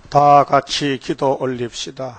다 같이 기도 올립시다.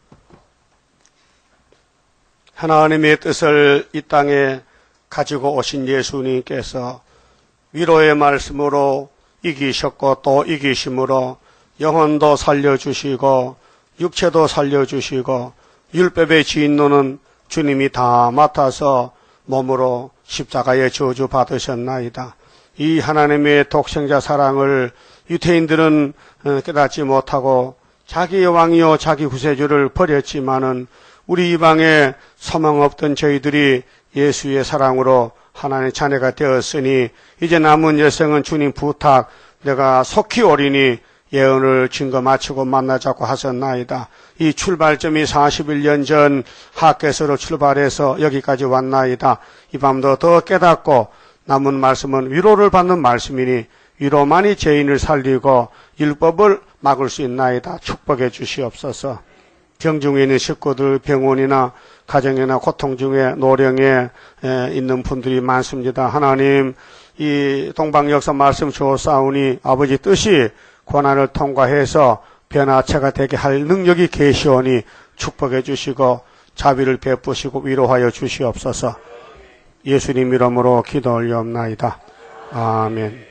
하나님의 뜻을 이 땅에 가지고 오신 예수님께서 위로의 말씀으로 이기셨고 또 이기심으로 영혼도 살려주시고 육체도 살려주시고 율법의 진노는 주님이 다 맡아서 몸으로 십자가에 저주 받으셨나이다. 이 하나님의 독생자 사랑을 유태인들은 깨닫지 못하고 자기의 왕이요 자기 구세주를 버렸지만은 우리 이방에 소망 없던 저희들이 예수의 사랑으로 하나님의 자녀가 되었으니 이제 남은 여생은 주님 부탁 내가 속히 오리니 예언을 증거 마치고 만나자고 하셨나이다. 이 출발점이 41년 전 하께서로 출발해서 여기까지 왔나이다. 이 밤도 더 깨닫고 남은 말씀은 위로를 받는 말씀이니 위로만이 죄인을 살리고 율법을 막을 수 있나이다. 축복해 주시옵소서. 병중에 있는 식구들, 병원이나 가정이나 고통 중에 노령에 있는 분들이 많습니다. 하나님, 이 동방역사 말씀 주옵사오니 아버지 뜻이 고난을 통과해서 변화체가 되게 할 능력이 계시오니 축복해 주시고 자비를 베푸시고 위로하여 주시옵소서. 예수님 이름으로 기도 올리옵나이다. 아멘.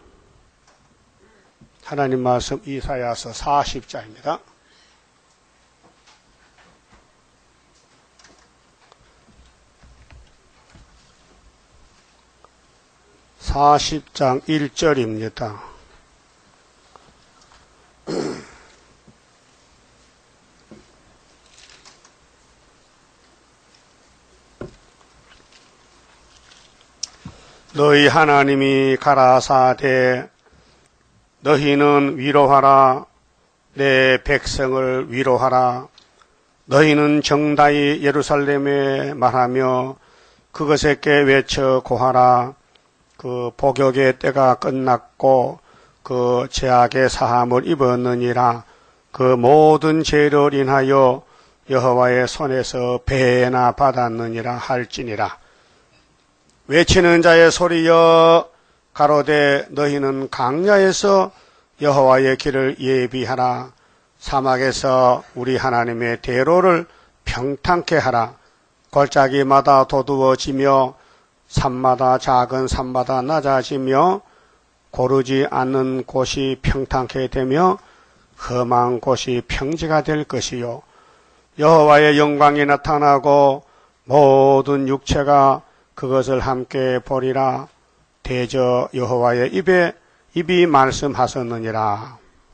하나님 말씀 이사야서 40장입니다. (40장) 1절입니다. 너희 하나님이 가라사대 너희는 위로하라 내 백성을 위로하라 너희는 정다이 예루살렘에 말하며 그것에게 외쳐 고하라 그 복역의 때가 끝났고 그 죄악의 사함을 입었느니라 그 모든 죄를 인하여 여호와의 손에서 배나 받았느니라 할지니라. 외치는 자의 소리여 가로되 너희는 강야에서 여호와의 길을 예비하라 사막에서 우리 하나님의 대로를 평탄케 하라. 골짜기마다 도두어지며 산마다 작은 산마다 낮아지며 고르지 않는 곳이 평탄케 되며 험한 곳이 평지가 될 것이요 여호와의 영광이 나타나고 모든 육체가 그것을 함께 보리라. 대저 여호와의 입이 말씀하셨느니라.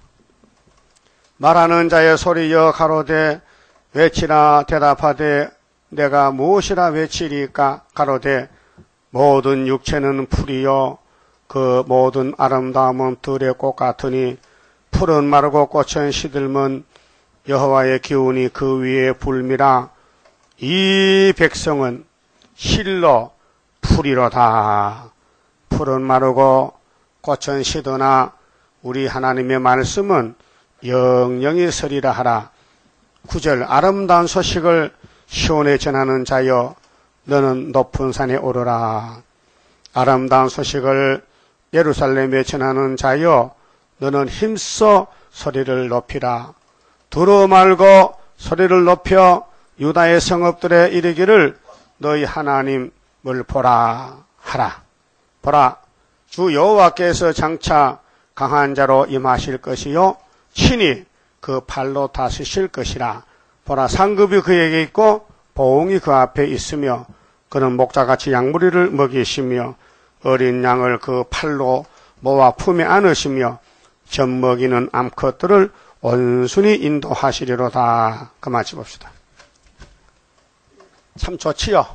말하는 자의 소리여 가로되 외치라 대답하되 내가 무엇이라 외치리까 가로되 모든 육체는 풀이요 그 모든 아름다움은 들의 꽃 같으니 풀은 마르고 꽃은 시들면 여호와의 기운이 그 위에 불미라. 이 백성은 실로 풀이로다. 풀은 마르고 꽃은 시드나 우리 하나님의 말씀은 영영이 서리라 하라. 9절 아름다운 소식을 시온에 전하는 자여 너는 높은 산에 오르라. 아름다운 소식을 예루살렘에 전하는 자여 너는 힘써 소리를 높이라. 두루 말고 소리를 높여 유다의 성읍들에 이르기를 너희 하나님을 보라 하라. 보라 주 여호와께서 장차 강한 자로 임하실 것이요 친히 그 팔로 다스실 것이라. 보라 상급이 그에게 있고 보응이 그 앞에 있으며 그는 목자같이 양무리를 먹이시며 어린 양을 그 팔로 모아 품에 안으시며 젖먹이는 암컷들을 온순히 인도하시리로다. 그만 짚읍시다. 참 좋지요.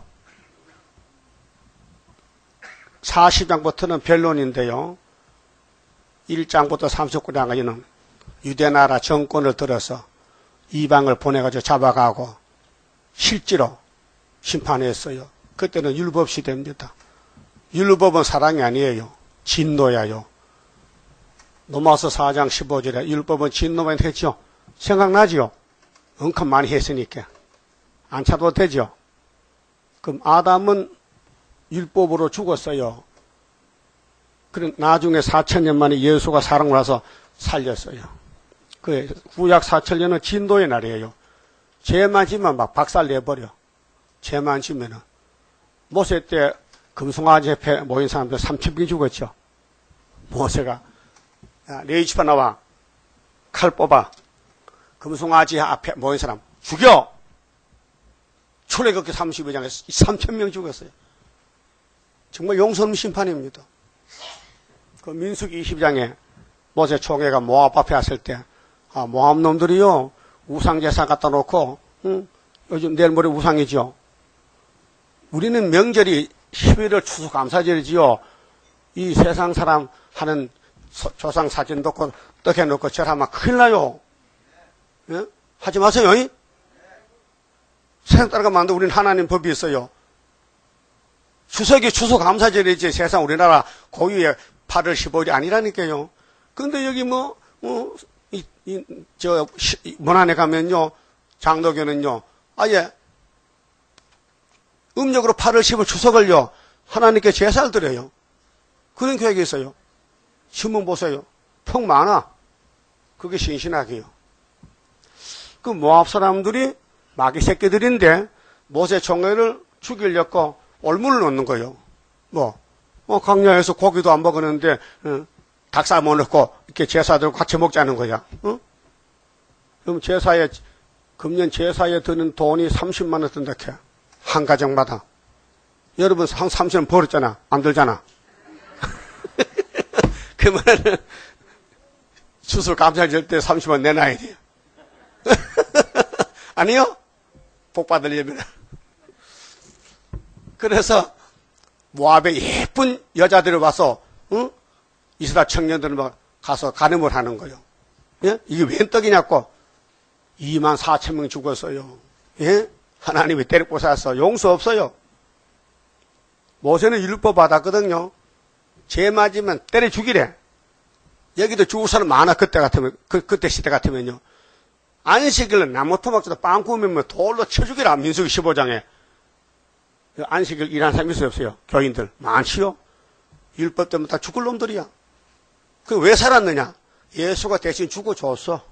40장부터는 변론인데요. 1장부터 39장까지는 유대나라 정권을 들어서 이방을 보내가지고 잡아가고 실제로 심판했어요. 그때는 율법 시대입니다. 율법은 사랑이 아니에요. 진노야요. 로마서 4장 15절에 율법은 진노만 했죠. 생각나지요? 엄청 많이 했으니까. 안 찾아도 되죠? 그럼 아담은 율법으로 죽었어요. 그럼 나중에 4,000년 만에 예수가 사랑을 와서 살렸어요. 그 구약 4천년은 진도의 날이에요. 죄만 지면 막 박살 내버려. 죄만 지면은. 모세 때 금송아지 앞에 모인 사람들 3,000명이 죽었죠. 모세가, 야, 네 집에 나와. 칼 뽑아. 금송아지 앞에 모인 사람 죽여! 출애굽기 32장에서 3,000명 죽었어요. 정말 용서 없는 심판입니다. 그 민수기 22장에 모세 총회가 모압 앞에 왔을 때, 모압 놈들이요, 우상제사 갖다 놓고, 요즘 내일 모레 우상이죠. 우리는 명절이 11월 추수감사절이지요. 이 세상 사람 하는 조상 사진 놓고 떡 해놓고 절하면 큰일 나요. 예? 하지 마세요. 이? 세상 따라가면 우리는 하나님 법이 있어요. 추석이 추수감사절이지 세상 우리나라 고유의 8월 15일이 아니라니까요. 근데 여기 문안에 가면요, 장로교는요, 아예 음력으로 8월 15일 추석을요, 하나님께 제사를 드려요. 그런 교회가 있어요. 신문 보세요. 폭 많아. 그게 신신하게요. 그 모압 사람들이 마귀 새끼들인데 모세 총회를 죽이려고 올무를 놓는 거예요. 강야에서 고기도 안 먹었는데 닭 삶아 놓고 이렇게 제사들 같이 먹자는 거야. 그럼 금년 제사에 드는 돈이 30만 원 든다 해. 한 가정마다. 여러분 한 30원 벌었잖아. 안 들잖아. 그러면은 추수감사절 때 30원 내놔야 돼요. 아니요? 복 받으려면. 그래서 모압에 예쁜 여자들이 와서 이스라엘 청년들을 가서 간음을 하는 거예요. 예? 이게 웬 떡이냐고. 24,000명 죽었어요. 예? 하나님이 때려 뽀사서 용서 없어요. 모세는 율법 받았거든요. 죄 맞으면 때려 죽이래. 여기도 죽을 사람 많아. 그때 시대 같으면요. 안식일 나무 토막도 빵 구우면 돌로 쳐 죽이라. 민수기 15장에. 안식일 일하는 사람이 있어요, 없어요? 교인들 많지요. 율법 때문에 다 죽을 놈들이야. 그 왜 살았느냐? 예수가 대신 죽어줬어.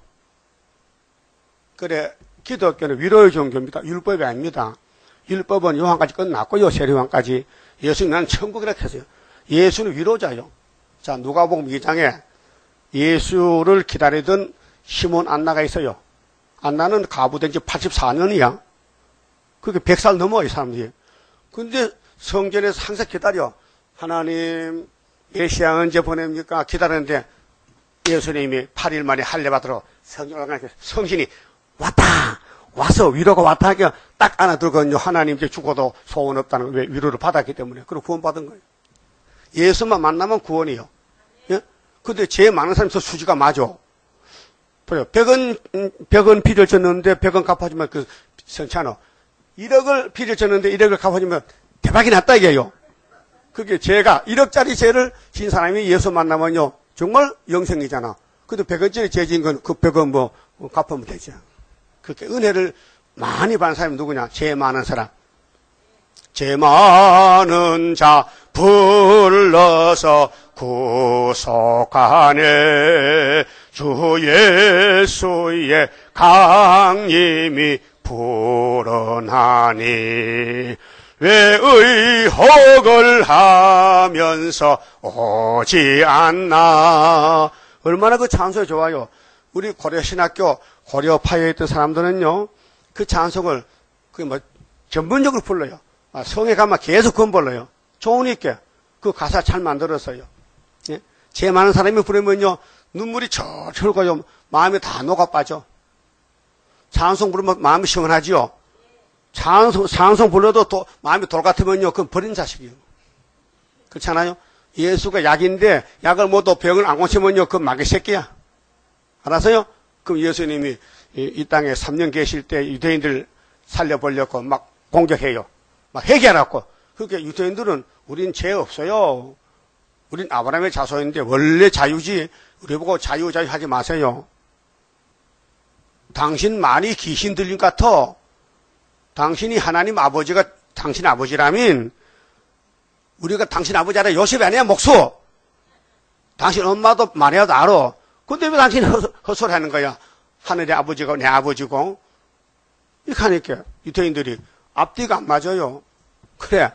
그래, 기독교는 위로의 종교입니다. 율법이 아닙니다. 율법은 요한까지 끝났고요, 세례요한까지. 예수는 나는 천국이라 했어요. 예수는 위로자요. 자, 누가복음 2장에 예수를 기다리던 시몬 안나가 있어요. 안나는 가부된 지 84년이야. 그게 100살 넘어, 이 사람들이. 근데 성전에서 항상 기다려. 하나님, 메시아 언제 보냅니까? 기다렸는데 예수님이 8일 만에 할례 받으러 성신이 왔다! 와서 위로가 왔다 하니까 딱 안아들거든요. 하나님 이제 죽어도 소원 없다는 왜 위로를 받았기 때문에. 그리고 구원받은 거예요. 예수만 만나면 구원이요. 예? 근데 죄 많은 사람에서 수지가 맞아. 보여. 100원 빚을 졌는데 100원 갚아주면 괜찮아. 1억을 빚을 졌는데 1억을 갚아주면 대박이 났다 이게요. 그게 죄가 1억짜리 죄를 진 사람이 예수 만나면요. 정말 영생이잖아. 근데 100원짜리 죄 진 건 그 100원 갚으면 되죠. 그렇게 은혜를 많이 받는 사람이 누구냐? 죄 많은 사람. 죄 많은 자 불러서 구속하네. 주 예수의 강림이 불어나니 왜 의혹을 하면서 오지 않나. 얼마나 그 찬송이 좋아요. 우리 고려신학교 고려파에 있던 사람들은요, 그 찬송을 전문적으로 불러요. 성에 가면 계속 그건 불러요. 좋으니까 그 가사 잘 만들었어요. 예? 죄 많은 사람이 부르면요, 눈물이 철철 흘고요, 마음이 다 녹아 빠져. 찬송 부르면 마음이 시원하지요. 찬송 불러도 마음이 돌 같으면요, 그건 버린 자식이에요. 그렇잖아요? 예수가 약인데 약을 먹어도 병을 안 고치면요, 그건 마귀 새끼야. 알았어요? 그럼 예수님이 이 땅에 3년 계실 때 유대인들 살려보려고 막 공격해요. 막 회개하라고. 그러니까 유대인들은 우린 죄 없어요. 우린 아브라함의 자손인데 원래 자유지. 우리 보고 자유 하지 마세요. 당신 말이 귀신 들린 것 같아. 당신이 하나님 아버지가 당신 아버지라면 우리가 당신 아버지 알아. 요셉이 아니야, 목수. 당신 엄마도 말해도 알아. 근데 왜 당신이 헛소리 하는 거야. 하늘의 아버지가 내 아버지고. 이렇게 하니까 유대인들이 앞뒤가 안 맞아요. 그래.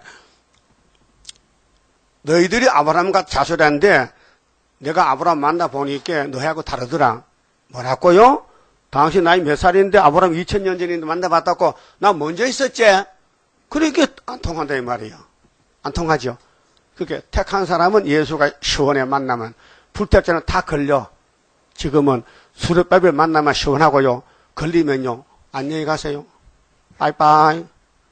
너희들이 아브라함과 자손인데 내가 아브라함 만나보니까 너희하고 다르더라. 뭐라고요? 당신 나이 몇 살인데 아브라함 2000년 전인데 만나봤다고 나 먼저 있었지? 그러니까 안 통한다 이 말이에요. 안 통하죠. 그렇게 택한 사람은 예수가 시원해 만나면 불택자는 다 걸려. 지금은 수르바벨 만나면 시원하고요. 걸리면요. 안녕히 가세요. 빠이빠이.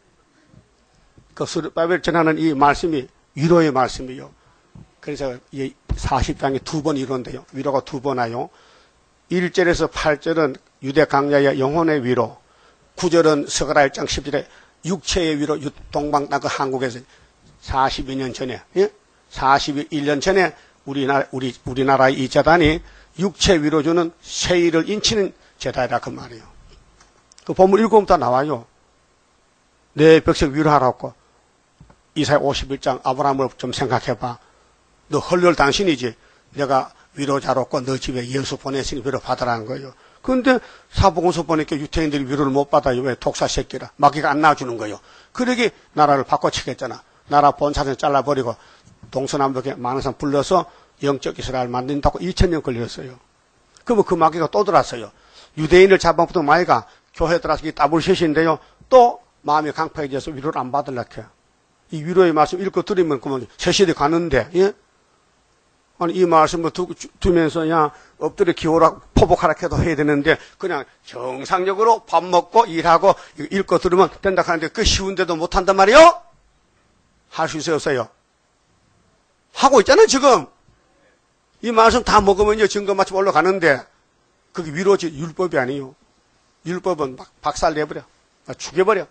그 수르바벨 전하는 이 말씀이 위로의 말씀이요. 그래서 이 40장에 2번 위로인데요. 위로가 2번 와요. 1절에서 8절은 유대 강야의 영혼의 위로, 9절은 스가랴 1장 10절에 육체의 위로, 동방 땅 그 한국에서 42년 전에, 예? 41년 전에 우리나라의 이 재단이 육체 위로 주는 세일을 인치는 재단이라 그 말이에요. 그 본문 읽으면 다 나와요. 내 백성 위로하라고. 이사야 51장 아브라함을 좀 생각해봐. 너 헐렬 당신이지. 내가 위로자로고 너 집에 예수 보냈으니 위로 받으라는 거예요. 그런데 사복음서 보니까 유태인들이 위로를 못 받아요. 왜? 독사 새끼라. 마귀가 안 낳아주는 거예요. 그러기 나라를 바꿔치겠잖아. 나라 본사를 잘라버리고 동서남북에 많은 사람 불러서 영적 이스라엘 만든다고 2000년 걸렸어요. 그러면 그 마귀가 또 들어왔어요. 유대인을 잡아보던 마귀가 교회 들어와서 따블셋인데요. 또 마음이 강팍해져서 위로를 안 받으려고 해요. 이 위로의 말씀 읽고 들으면 그러면 세실이 가는데, 예? 아니, 이 말씀을 두면서, 야, 엎드려 기호라, 포복하라 해도 해야 되는데, 그냥 정상적으로 밥 먹고 일하고 읽고 들으면 된다 하는데, 그 쉬운데도 못한단 말이요? 할 수 있어요, 없어요? 하고 있잖아요, 지금. 이 말씀 다 먹으면요, 증거 맞춤 올라가는데, 그게 위로지, 율법이 아니에요. 율법은 막 박살내버려. 죽여버려.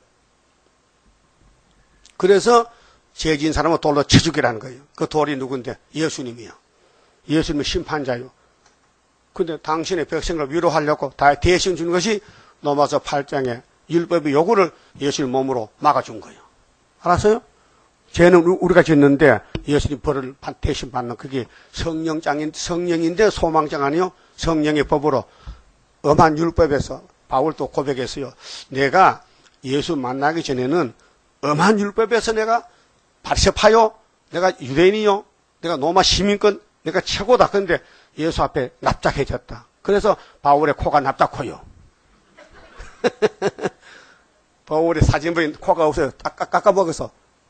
그래서 죄진 사람은 돌로 쳐 죽이라는 거예요. 그 돌이 누군데? 예수님이요. 예수님은 심판자요. 근데 당신의 백성을 위로하려고 다 대신 준 것이 로마서 8장에 율법의 요구를 예수님 몸으로 막아준 거예요. 알았어요? 죄는 우리가 짓는데 예수님 벌을 대신 받는 그게 성령인데 소망장 아니요? 성령의 법으로 엄한 율법에서 바울도 고백했어요. 내가 예수 만나기 전에는 엄한 율법에서 내가 바리새파요, 내가 유대인이요, 내가 로마 시민권, 내가 최고다. 그런데 예수 앞에 납작해졌다. 그래서 바울의 코가 납작코요. 바울의 사진 보니 코가 없어요. 깎아먹어서.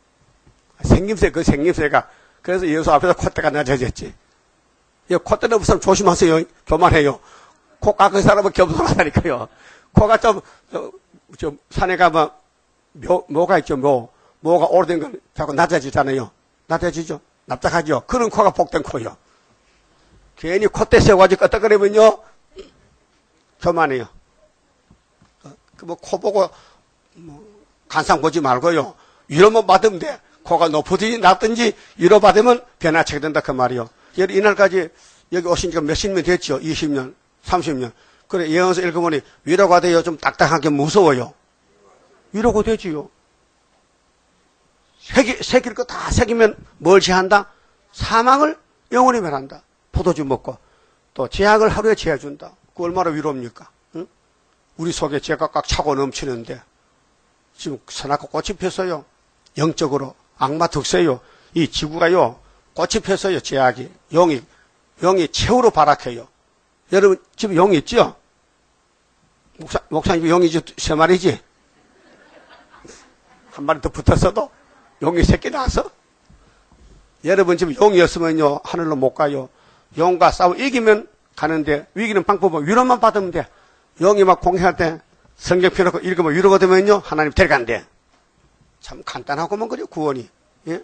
그 생김새가. 그래서 예수 앞에서 콧대가 낮아졌지. 콧대는 없으면 조심하세요. 교만해요. 코 깎은 사람은 겸손하다니까요. 코가 좀 산에 가면 뭐가 있죠, 뭐가 오래된 건 자꾸 낮아지잖아요. 낮아지죠? 납작하죠? 그런 코가 복된 코요. 괜히 콧대 세워가지고 끄떡거리면요, 교만해요. 코 보고, 간상 보지 말고요. 위로만 받으면 돼. 코가 높든지 낮든지 위로 받으면 변화치게 된다, 그 말이요. 이날까지 여기 오신 지가 몇십 년 됐죠? 20년, 30년. 그래, 예언서 읽어보니 위로가 돼요. 좀 딱딱하게 무서워요. 위로가 되지요. 새길 거 다 새기면 뭘 제한다? 사망을 영원히 멸한다. 포도주 먹고. 또 제약을 하루에 제해준다. 그 얼마나 위로입니까? 응? 우리 속에 죄가 꽉 차고 넘치는데 지금 선악과 꽃이 폈어요. 영적으로. 악마 득세요. 이 지구가요. 꽃이 폈어요. 제약이. 영이 최후로 발악해요. 여러분 집에 용 있죠? 목사님 용이 3마리지? 한 마리 더 붙었어도 용이 새끼 나서? 여러분 집에 용이었으면요, 하늘로 못 가요. 용과 싸워 이기면 가는데, 위기는 방법은 위로만 받으면 돼. 용이 막 공격할 때 성경 펴놓고 읽으면 위로가 되면요, 하나님 데려간대. 참 간단하고만 그래요, 구원이. 예?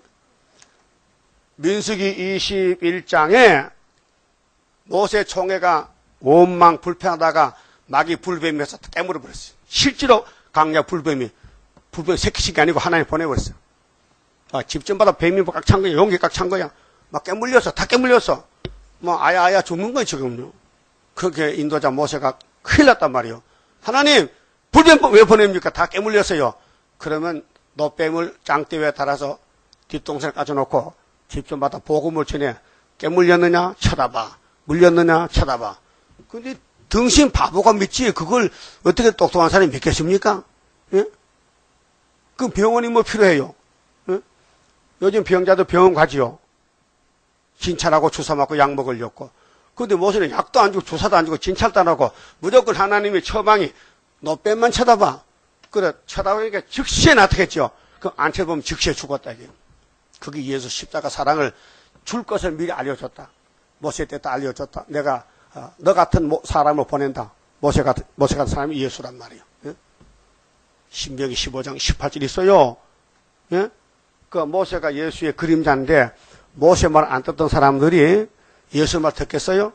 민수기 21장에 모세 총회가 원망 불평하다가 마귀 불뱀에서 깨물어 버렸어요. 실제로 강야 불뱀 새끼식이 아니고 하나님 보내버렸어요. 집전마다 뱀이 꽉 찬 거야. 용기 꽉 찬 거야. 막 깨물렸어. 다 깨물렸어. 아야 죽는 거야, 지금요. 그렇게 인도자 모세가 큰일 났단 말이에요. 하나님, 불뱀 왜 보냅니까? 다 깨물렸어요. 그러면 노뱀을 장대에 달아서 뒷동산에 까져놓고 집전마다 복음을 전해. 깨물렸느냐? 쳐다봐. 물렸느냐? 쳐다봐. 근데 등신 바보가 믿지 그걸 어떻게 똑똑한 사람이 믿겠습니까? 예? 그 병원이 뭐 필요해요? 예? 요즘 병자도 병원 가지요. 진찰하고 주사 맞고 약 먹으려고. 근데 모세는 약도 안 주고 주사도 안 주고 진찰도 안 하고 무조건 하나님의 처방이 너 뺨만 쳐다봐. 그래 쳐다보니까 즉시에 나타겠죠. 그 안 쳐다보면 즉시에 죽었다 이게. 그게 예수 십자가 사랑을 줄 것을 미리 알려줬다. 모세 때 다 알려줬다. 내가 너 같은 사람을 보낸다. 모세 같은 사람이 예수란 말이에요. 예? 신명기 15장 18절 있어요. 예? 그 모세가 예수의 그림자인데 모세 말 안 듣던 사람들이 예수 말 듣겠어요?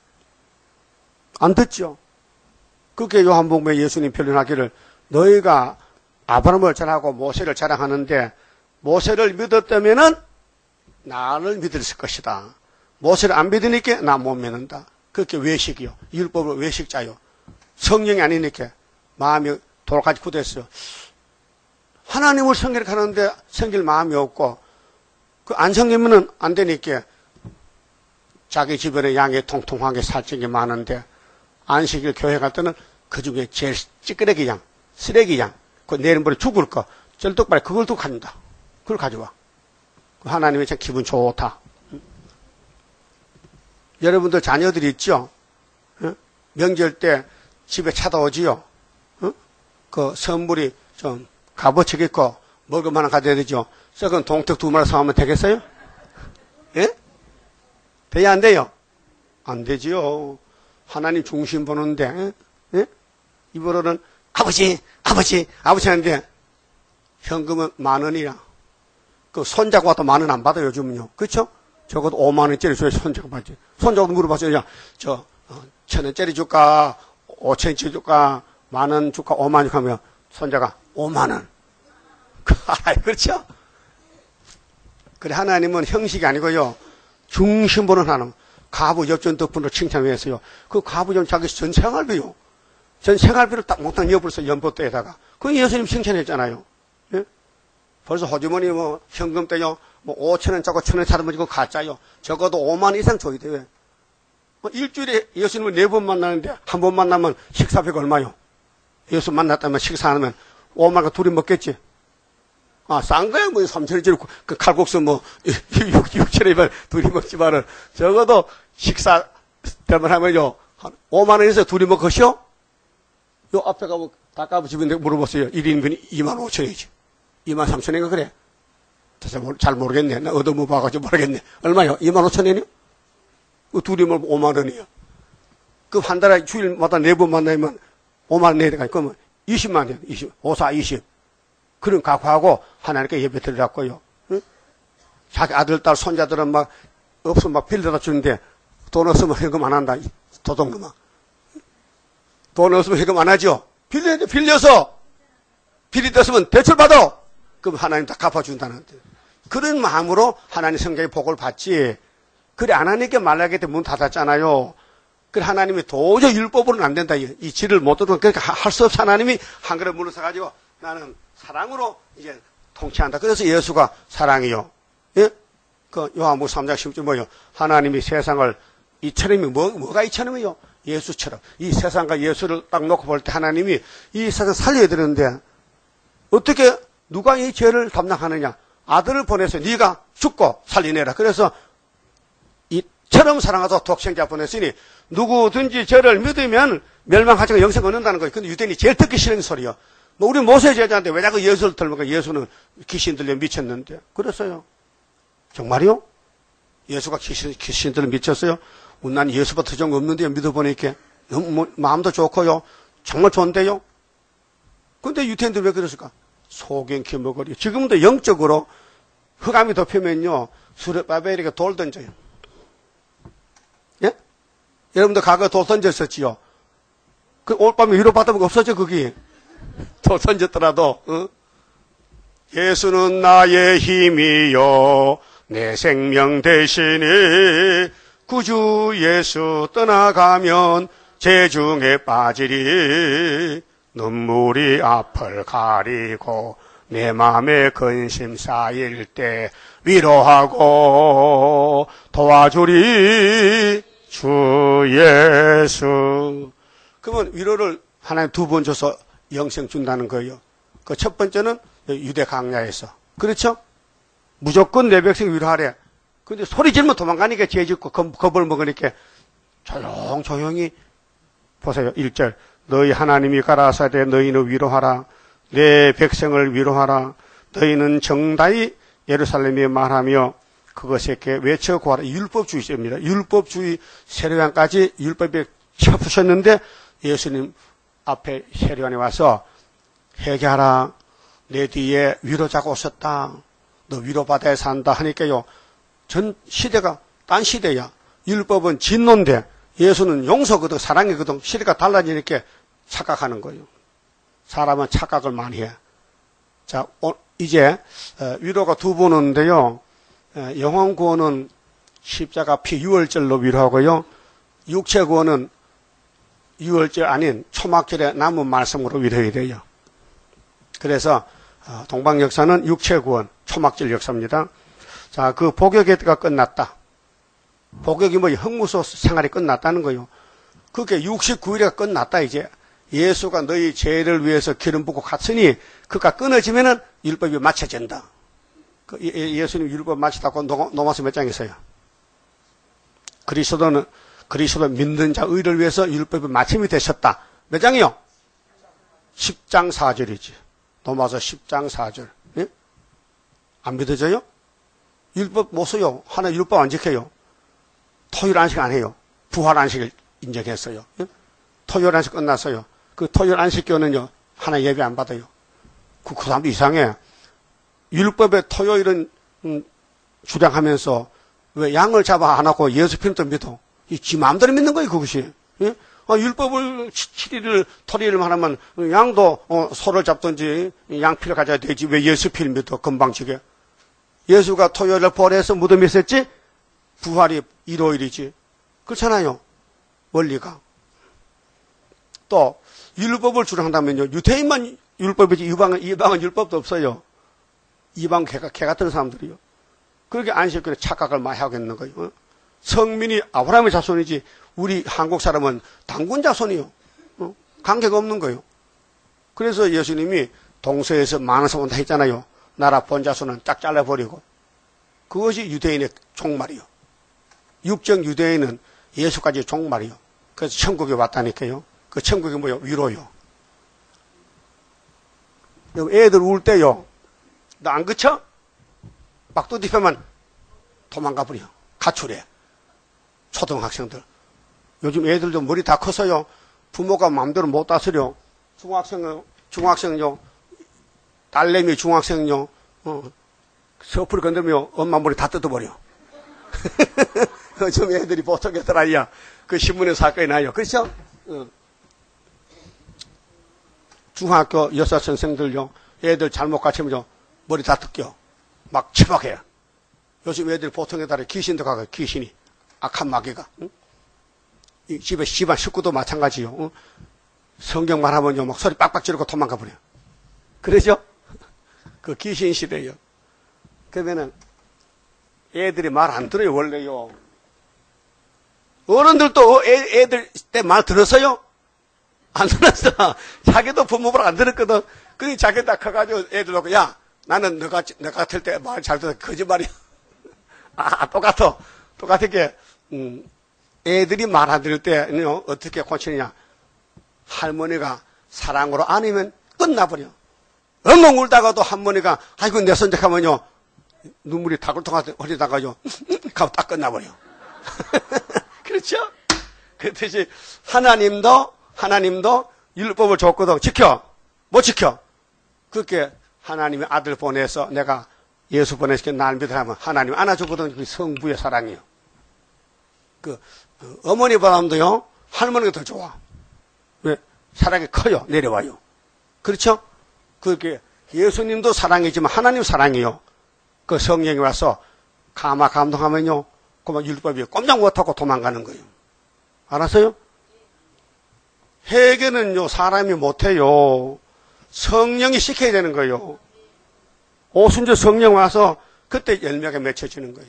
안 듣죠. 그렇게 요한복음에 예수님 표현하기를 너희가 아브라함을 자랑하고 모세를 자랑하는데 모세를 믿었다면은 나를 믿었을 것이다. 모세를 안 믿으니까 나 못 믿는다. 그렇게 외식이요. 율법으로 외식자요. 성령이 아니니까 마음이 돌까지 굳었어요. 하나님을 섬기려고 섬길 마음이 없고 그 안 섬기면은 안 되니까 자기 주변에 양이 통통하게 살찐 게 많은데 안식일 교회 갈 때는 그 중에 제일 찌끄레기 양, 쓰레기 양, 그 내일모레 죽을 거 쩔뚝발에 그걸 또 간다. 그걸 가져와. 하나님이 참 기분 좋다. 여러분들 자녀들이 있죠? 명절 때 집에 찾아오지요? 그 선물이 좀 값어치겠고 먹을 만한 가져야 되죠? 썩은 동택 2마리 사오면 되겠어요? 예? 돼야 안 돼요? 안 되지요. 하나님 중심 보는데, 예? 입으로는 아버지 하는데 현금은 10,000원이야. 그 손자가 와도 10,000원 안 받아요, 요즘은요. 그렇죠? 적어도 50,000원짜리 줘야 손자가 받지. 손자도 물어봤어요. 야, 1,000원짜리 줄까? 5,000원짜리 줄까? 10,000원 줄까? 50,000원 줄까? 하면 손자가 50,000원. 그렇죠? 그래, 하나님은 형식이 아니고요. 중심 보는 하나님. 가부 엽전 덕분으로 칭찬했어요. 그 가부 좀 자기 전 생활비요. 전 생활비를 딱 못한 여부로서 연포대에다가. 그 예수님 칭찬했잖아요. 예? 벌써 호주머니 뭐 현금 때요. 뭐 5,000원 짜고 1,000원 차도 가지고 가짜요. 적어도 50,000원 이상 줘야 돼요. 일주일에 예수님을 4번 만나는데 한 번 만나면 식사비가 얼마요? 예수 만났다면 식사하면 50,000원 둘이 먹겠지. 아, 싼 거야. 뭐 3,000원짜리 그 칼국수 뭐 6,000원이면 둘이 먹지만은 적어도 식사 때만 하면요. 한 50,000원에서 둘이 먹것이요? 요 앞에 가면 닭가부 집인데 물어보세요. 1인분이 25,000원이지. 23,000원인가 그래? 잘 모르겠네. 나 얻어먹어 봐가지고 모르겠네. 얼마요? 25,000원이요? 둘이 먹으면 50,000원이요. 그 한 달에 주일마다 4번 만나면 50,000원 내야 되니까 그러면 20만 원. 20. 그런 각오하고 하나님께 예배 드리라고요. 응? 자기 아들, 딸, 손자들은 막 없으면 막 빌려다 주는데 돈 없으면 회금 안 한다. 도둑놈아. 돈 없으면 회금 안 하죠. 빌려서 빌려줬으면 대출받아. 그럼 하나님 다 갚아준다는 그런 마음으로 하나님 성경의 복을 받지. 그래 안 하니까 말라기 때 문 닫았잖아요. 그래 하나님이 도저히 율법으로는 안 된다. 이 질을 못 들으면 그러니까 할 수 없어. 하나님이 한 그릇 물을 사가지고 나는 사랑으로 이제 통치한다. 그래서 예수가 사랑이요. 예? 그 요한복음 3장 10절 뭐요? 하나님이 세상을 이처럼이 뭐가 이처럼이요? 예수처럼. 이 세상과 예수를 딱 놓고 볼 때 하나님이 이 세상 살려야 되는데 어떻게 누가 이 죄를 담당하느냐? 아들을 보내서 네가 죽고 살리내라. 그래서 이처럼 사랑하서 독생자 보냈으니 누구든지 저를 믿으면 멸망하지가 영생 얻는다는 거예요. 근데 유대인이 제일 듣기 싫은 소리요. 뭐 우리 모세 제자인데 왜 자꾸 예수를 들면 예수는 귀신 들려 미쳤는데 그랬어요. 정말이요? 예수가 귀신 들려 미쳤어요? 난 예수보다 더 좋은 거 없는데요. 믿어보니까 너무 마음도 좋고요. 정말 좋은데요. 근데 유대인들 왜 그랬을까? 소경키 먹으리. 지금도 영적으로 흑암이 덮이면요. 수르바벨에게 돌 던져요. 예? 여러분들 과거에 돌 던졌었지요? 그 올밤에 위로받으면 없어져, 거기. 돌 던졌더라도, 예수는 나의 힘이요. 내 생명 대신에 구주 예수 떠나가면 재중에 빠지리. 눈물이 앞을 가리고 내 맘에 근심 쌓일 때 위로하고 도와주리 주 예수. 그러면 위로를 하나님 두 번 줘서 영생 준다는 거예요. 그 첫 번째는 유대 강야에서. 그렇죠? 무조건 내 백성 위로하래. 근데 소리 지르면 도망가니까 죄 짓고 겁을 먹으니까 조용히 보세요. 1절. 너희 하나님이 가라사대 너희는 위로하라. 내 백성을 위로하라. 너희는 정다이 예루살렘에 말하며 그것에게 외쳐 구하라. 율법주의입니다. 율법주의 세례관까지 율법에 쳐부셨는데 예수님 앞에 세례관이 와서 회개하라. 내 뒤에 위로자가 오셨다. 너 위로받아야 산다 하니까요. 전 시대가 딴 시대야. 율법은 진노인데 예수는 용서거든, 사랑이거든. 시대가 달라지니까 착각하는 거예요. 사람은 착각을 많이 해. 자, 이제 위로가 두 번 오는데요. 영혼 구원은 십자가 피 유월절로 위로하고요. 육체 구원은 유월절 아닌 초막절에 남은 말씀으로 위로해야 돼요. 그래서 동방 역사는 육체 구원, 초막절 역사입니다. 자, 그 복역의 때가 끝났다. 복역이 뭐 형무소 생활이 끝났다는 거예요. 그게 69일이 끝났다 이제. 예수가 너희 죄를 위해서 기름 붓고 갔으니 그가 끊어지면은 율법이 마쳐진다. 예수님 율법 마치다고 로마서 몇 장 있어요. 그리스도 믿는 자 의를 위해서 율법이 마침이 되셨다. 몇 장이요? 10장 4절이지. 로마서 10장 4절. 예? 안 믿어져요? 율법 못 써요. 하나 율법 안 지켜요. 토요일 안식 안 해요. 부활 안식을 인정했어요. 예? 토요일 안식 끝났어요. 그 토요일 안식교는요, 하나 예배 안 받아요. 그 사람도 이상해. 율법의 토요일은 주장하면서 왜 양을 잡아 안 하고 예수 피는 믿어? 지 마음대로 믿는 거예요, 그것이. 예? 율법을 7일을 토요일만 하면 양도 소를 잡든지 양피를 가져야 되지. 왜 예수 피를 믿어? 금방지게. 예수가 토요일을 부활해서 무덤에 있었지? 부활이 일요일이지. 그렇잖아요. 원리가. 또 율법을 주장한다면요. 유대인만 율법이지 이방은 율법도 없어요. 이방 개 같은 사람들이요. 그렇게 안식일에 착각을 많이 하고 있는 거예요. 성민이 아브라함의 자손이지 우리 한국 사람은 당군 자손이요. 관계가 없는 거예요. 그래서 예수님이 동서에서 많은 사람 온다 했잖아요. 나라 본자손은 쫙 잘라버리고. 그것이 유대인의 종말이요. 육정 유대인은 예수까지 종말이요. 그래서 천국에 왔다니까요. 그 천국이 뭐요? 위로요. 애들 울 때요. 너 안 그쳐? 막 두드리면 도망가 버려. 가출해. 초등학생들. 요즘 애들도 머리 다 커서요. 부모가 마음대로 못 다스려. 중학생요. 딸내미 중학생요. 서프를 건들면 엄마 머리 다 뜯어버려. 요즘 애들이 보통 애들 아니야. 그 신문에 사건이 나요. 그렇죠? 중학교 여사 선생들요. 애들 잘못 가르치면 머리 다 뜯겨. 막 치박해요. 요즘 애들 보통 애들이 귀신도 가고 귀신이. 악한 마귀가. 응? 이 집에 집안 식구도 마찬가지요. 응? 성경 말하면요. 막 소리 빡빡 지르고 도망가 버려. 그러죠? 그 귀신 시대예요. 그러면은 애들이 말 안 들어요. 원래요. 어른들도 애들 때 말 들었어요? 안 들었어. 자기도 부모 말 안 들었거든. 그니 자기 다 커가지고 애들 놓고, 야, 나는 너 같을 때 말 잘 들어. 거짓말이야. 똑같아. 똑같게, 애들이 말 안 들을 때는요, 어떻게 고치느냐. 할머니가 사랑으로 안으면 끝나버려. 엉엉 울다가도 할머니가, 아이고, 내 손잡하면요, 눈물이 다글통하게 흘리다가요, 가고 딱 끝나버려. 그렇죠? 그렇듯이 하나님도 율법을 줬거든. 지켜? 못 지켜? 그렇게 하나님의 아들 보내서 내가 예수 보내서 날 믿으라면 하나님 안아주거든. 그 성부의 사랑이요. 그 어머니보다도요, 할머니가 더 좋아. 왜? 사랑이 커요. 내려와요. 그렇죠? 그렇게 예수님도 사랑이지만 하나님 사랑이요. 그 성령이 와서 감동하면요, 그만 율법이 꼼짝 못하고 도망가는 거예요. 알았어요? 회개는요, 사람이 못해요. 성령이 시켜야 되는 거예요. 오순절 성령 와서 그때 열매가 맺혀지는 거예요.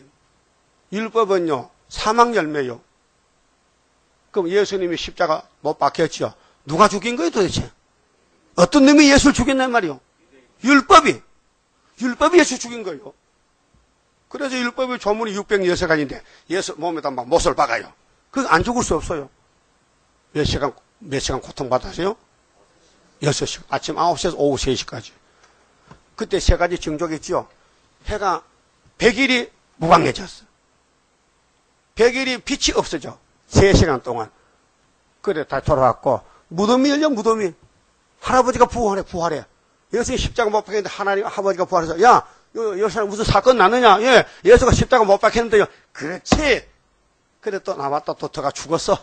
율법은요, 사망 열매요. 그럼 예수님이 십자가 못 박혔죠. 누가 죽인 거예요 도대체? 어떤 놈이 예수를 죽였냔 말이요? 율법이 예수 죽인 거예요. 그래서 율법의 조문이 606가지인데 예수 몸에다 막 못을 박아요. 그거 안 죽을 수 없어요. 몇 시간 고통받았어요? 6시간. 아침 9시에서 오후 3시까지. 그때 3가지 징조겠죠. 해가 100일이 무광해졌어. 100일이 빛이 없어져. 3시간 동안. 그래 다 돌아왔고 무덤이 열려 무덤이. 할아버지가 부활해. 예수님 십자가 못 박혔는데 하나님 할아버지가 부활해서 야 여기서 무슨 사건 났느냐? 예, 예수가 십자가 못 박혔는데요. 그렇지. 그래 또 나왔다 또 들어가 죽었어.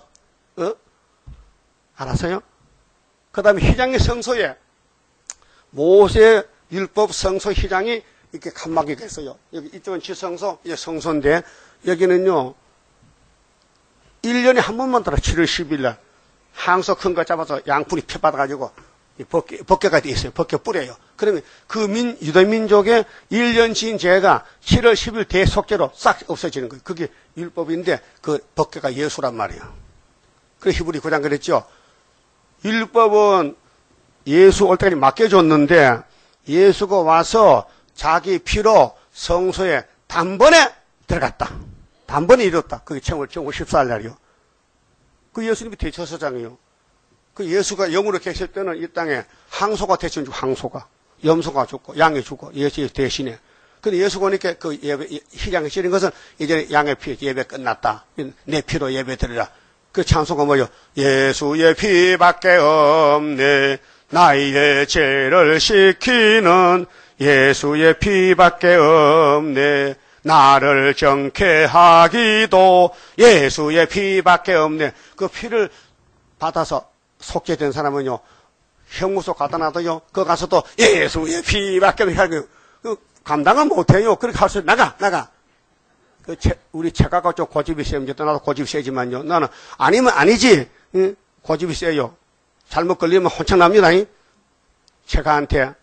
알았어요? 그 다음에 휘장의 성소에 모세 율법 성소 휘장이 이렇게 칸막이가 있어요. 여기 이쪽은 지성소, 이제 성소인데 여기는요 1년에 한 번만 들어 7월 10일 날 항소 큰 거 잡아서 양푼이 펴받아가지고 법궤가 돼 있어요. 법궤 뿌려요. 그러면 그 유대민족의 1년 지은 죄가 7월 10일 대속죄로 싹 없어지는 거예요. 그게 율법인데 그 법궤가 예수란 말이에요. 그래서 히브리 9장 그랬죠. 율법은 예수 올 때까지 맡겨줬는데 예수가 와서 자기 피로 성소에 단번에 들어갔다. 단번에 이뤘다. 그게 정월 14일 날이요. 그 예수님이 대처사장이에요. 그 예수가 영으로 계실 때는 이 땅에 항소가 대신 주고 항소가 염소가 죽고 양이 죽고 예수 대신에. 근데 예수가 오니까 그 예배 희장에 실린 것은 이제 양의 피 예배 끝났다. 내 피로 예배 드리라. 그 찬송가 뭐요? 예수의 피밖에 없네. 나의 죄를 씻기는 예수의 피밖에 없네. 나를 정케 하기도 예수의 피밖에 없네. 그 피를 받아서 속죄된 사람은요, 형무소 갖다 놔도요, 그 가서 또 예수의 피밖에 없네. 그 감당을 못해요. 그렇게 할 수, 나가. 우리 체가가 좀 고집이 세면, 나도 고집이 세지만요. 나는 아니면 아니지. 응? 고집이 세요. 잘못 걸리면 혼청납니다. 체가한테.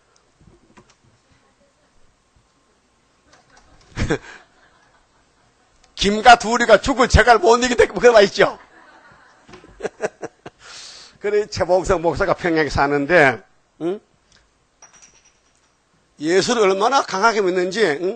김과 둘이가 죽을 체가를 못 이기게 그거 있죠. 그래, 최봉성 목사가 평양에 사는데, 응? 예수를 얼마나 강하게 믿는지, 응?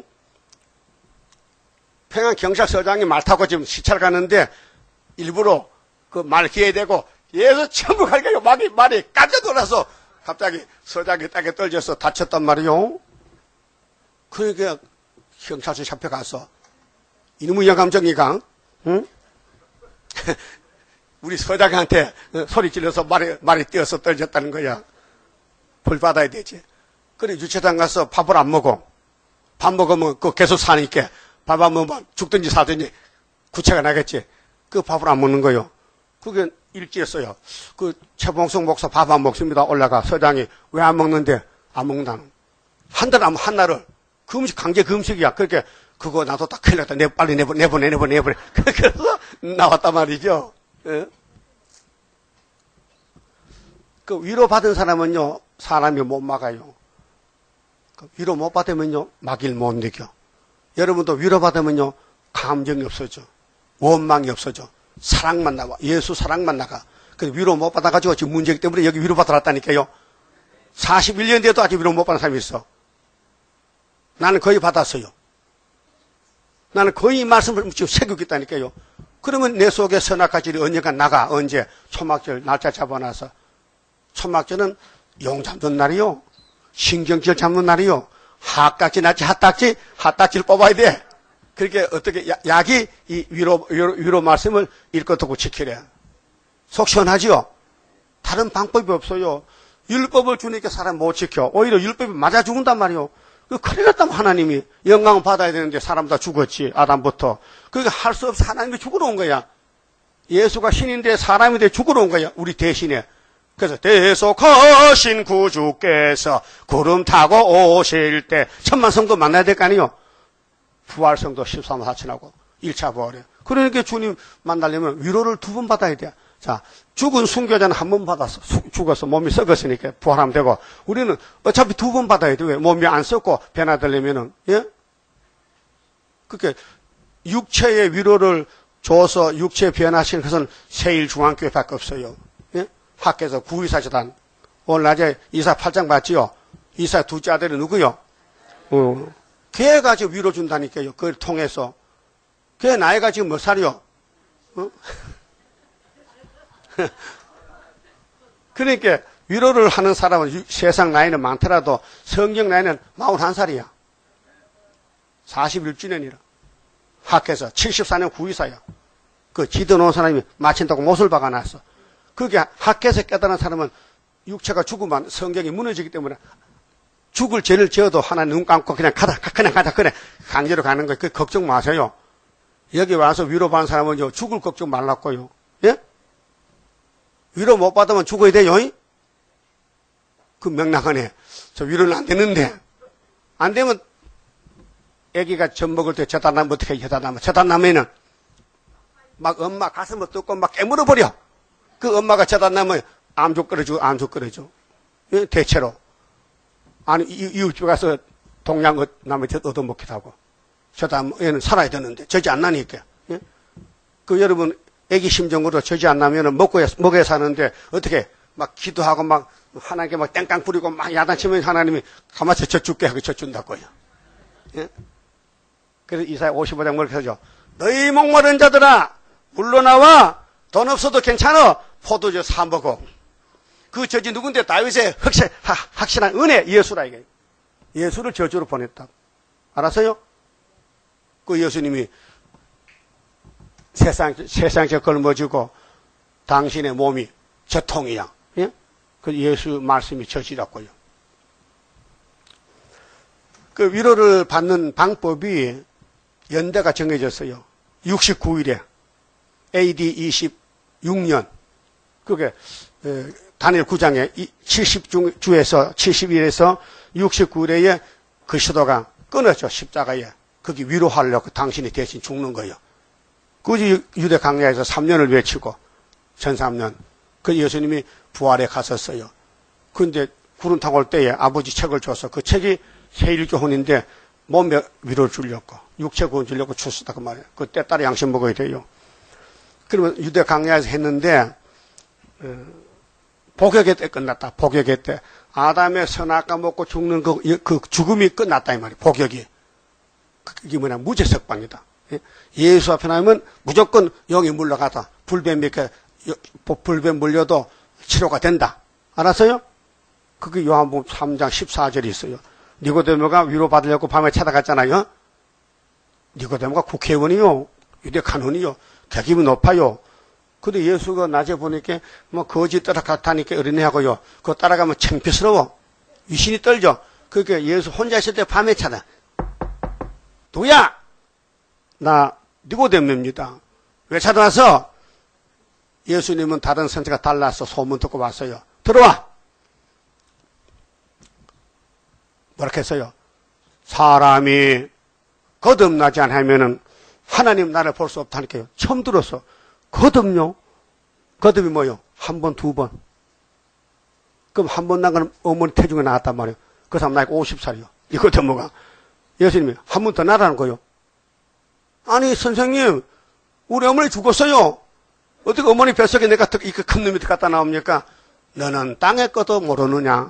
평양 경찰서장이 말 타고 지금 시찰 가는데, 일부러 그 말 기회 대고, 예수 천국 갈게요. 말이 깜짝 놀라서, 갑자기 서장이 땅에 떨어져서 다쳤단 말이요. 그러니까 경찰서 잡혀가서, 이놈의 영감정이가, 응? 우리 서장한테 소리 질러서 말이 뛰어서 떨어졌다는 거야. 벌 받아야 되지. 그래, 유치장 가서 밥을 안 먹어. 밥 먹으면 그 계속 사니까 밥 안 먹으면 죽든지 사든지 구체가 나겠지. 그 밥을 안 먹는 거요. 그게 일지였어요. 그 최봉성 목사 밥 안 먹습니다. 올라가. 서장이 왜 안 먹는데? 안 먹는다는. 한 달 하면 한 날을. 금식, 강제 금식이야. 그렇게 그거 나도 딱 큰일 났다. 빨리 내보내. 그래서 나왔단 말이죠. 예? 그 위로받은 사람은요, 사람이 못 막아요. 그 위로 못 받으면요, 막일 못 느껴. 여러분도 위로받으면요, 감정이 없어져. 원망이 없어져. 사랑만 나와. 예수 사랑만 나가. 그 위로 못 받아가지고 지금 문제이기 때문에 여기 위로받으러 왔다니까요. 41년 돼도 아직 위로 못 받은 사람이 있어. 나는 거의 받았어요. 나는 거의 이 말씀을 지금 새기고 있다니까요. 그러면 내 속에 선악가질이 언젠가 나가. 언제? 초막절 날짜 잡아놔서. 초막절은 용 잡는 날이요. 신경질 잡는 날이요. 핫딱지 났지 핫딱지를 뽑아야 돼. 그렇게 어떻게 약이 이 위로 말씀을 읽고 듣고 지키래. 속 시원하지요? 다른 방법이 없어요. 율법을 주니까 사람 못 지켜. 오히려 율법이 맞아 죽는단 말이요. 그 큰일 났다면 하나님이 영광을 받아야 되는데 사람 다 죽었지. 아담부터. 그러니까 할 수 없어 하나님이 죽으러 온 거야. 예수가 신인데 사람이 돼 죽으러 온 거야. 우리 대신에. 그래서 대속하신 구주께서 구름 타고 오실 때 천만 성도 만나야 될 거 아니에요. 부활 성도 13만 4천하고 1차 부활이에요. 그러니까 주님 만나려면 위로를 2번 받아야 돼. 자, 죽은 순교자는 1번 받았어. 죽어서 몸이 썩었으니까 부활하면 되고, 우리는 어차피 2번 받아야 돼. 왜? 몸이 안 썩고 변화되려면은, 예? 그렇게 육체의 위로를 줘서 육체 변화시키는 것은 세일중앙교회밖에 없어요. 예? 학교에서 구의사 재단. 오늘 낮에 이사 8장 봤지요? 이사 둘째 아들이 누구요? 걔가 지금 위로 준다니까요. 그걸 통해서. 걔 나이가 지금 몇 살이요? 그러니까 위로를 하는 사람은 세상 나이는 많더라도 성경 나이는 41살이야. 41주년이라. 학교에서 74년 구의사야. 그 지도 놓은 사람이 마친다고 못을 박아놨어. 그게 학교에서 깨달은 사람은 육체가 죽으면 성경이 무너지기 때문에 죽을 죄를 지어도 하나 눈 감고 그냥 가자, 그래. 강제로 가는 거예요. 그 걱정 마세요. 여기 와서 위로받는 사람은 죽을 걱정 말라고요. 예? 위로 못 받으면 죽어야 돼요. 그 명랑하네. 저 위로는 안 되는데. 안 되면 애기가 젖 먹을 때 젖다나면 어떻게 해? 젖다나면은 막 엄마 가슴을 뜯고 막 깨물어버려. 그 엄마가 젖다나면 암죽 끓여줘. 예? 대체로. 아니, 이웃집 가서 동양 남의 젖 얻어먹기도 하고. 얘는 살아야 되는데, 젖이 안 나니까. 예? 그 여러분, 애기 심정으로 젖이 안 나면은 먹어야 사는데, 어떻게, 막 기도하고 막, 하나님께 막 땡깡 부리고 막 야단치면 하나님이 가만히 젖 줄게 하고 젖 준다고요. 예? 그래서 이사야 55장 뭐렇게 하죠? 너희 목마른 자들아, 물러나와, 돈 없어도 괜찮아, 포도주 사 먹어. 그 젖이 누군데? 다윗의 확실한 은혜, 예수라, 이게. 예수를 저주로 보냈다. 알았어요? 그 예수님이 세상에 걸머지고 당신의 몸이 저통이야. 예? 그 예수 말씀이 저지라고요. 그 위로를 받는 방법이 연대가 정해졌어요. 69일에 AD 26년. 그게 다니엘 9장에 70주에서 70일에서 69일에 그 시도가 끊었죠. 십자가에. 거기 위로하려고 당신이 대신 죽는 거예요. 굳이 유대 광야에서 3년을 외치고 전 3년 그 예수님이 부활에 갔었어요. 근데 구름 타고 올 때에 아버지 책을 줘서 그 책이 세일교훈인데 몸에 위로를 주려고 육체 구원 주려고 줬었다 그 말이에요. 그 때 따라 양식 먹어야 돼요. 그러면 유대 광야에서 했는데 복역의 때 끝났다. 복역의 때 아담의 선악과 먹고 죽는 그 죽음이 끝났다 이 말이에요. 복역이. 그게 뭐냐, 무죄석방이다. 예수 앞에 나오면 무조건 영이 물러가다. 불뱀 물려도 치료가 된다. 알았어요? 그게 요한복음 3장 14절이 있어요. 니고데모가 위로받으려고 밤에 찾아갔잖아요. 니고데모가 국회의원이요. 유대 간원이요. 계급이 높아요. 근데 예수가 낮에 보니까 뭐 거지 따라갔다니까 어린애하고요. 그거 따라가면 창피스러워. 위신이 떨죠. 그러니까 예수 혼자 있을 때 밤에 찾아. 누구야? 나 니고데모입니다. 왜 찾아와서? 예수님은 다른 선지가 달라서 소문 듣고 왔어요. 들어와! 뭐라고 했어요? 사람이 거듭나지 않으면은 하나님 나를 볼 수 없다니까요. 처음 들었어. 거듭요? 거듭이 뭐요? 한 번, 두 번. 그럼 한 번 나가는 어머니 태중에 나왔단 말이에요. 그 사람 나이가 50살이요. 니고데모가. 예수님이 한 번 더 나라는 거요. 아니 선생님 우리 어머니 죽었어요. 어떻게 어머니 뱃속에 내가 이렇게 큰 놈이 갖다 나옵니까? 너는 땅의 것도 모르느냐.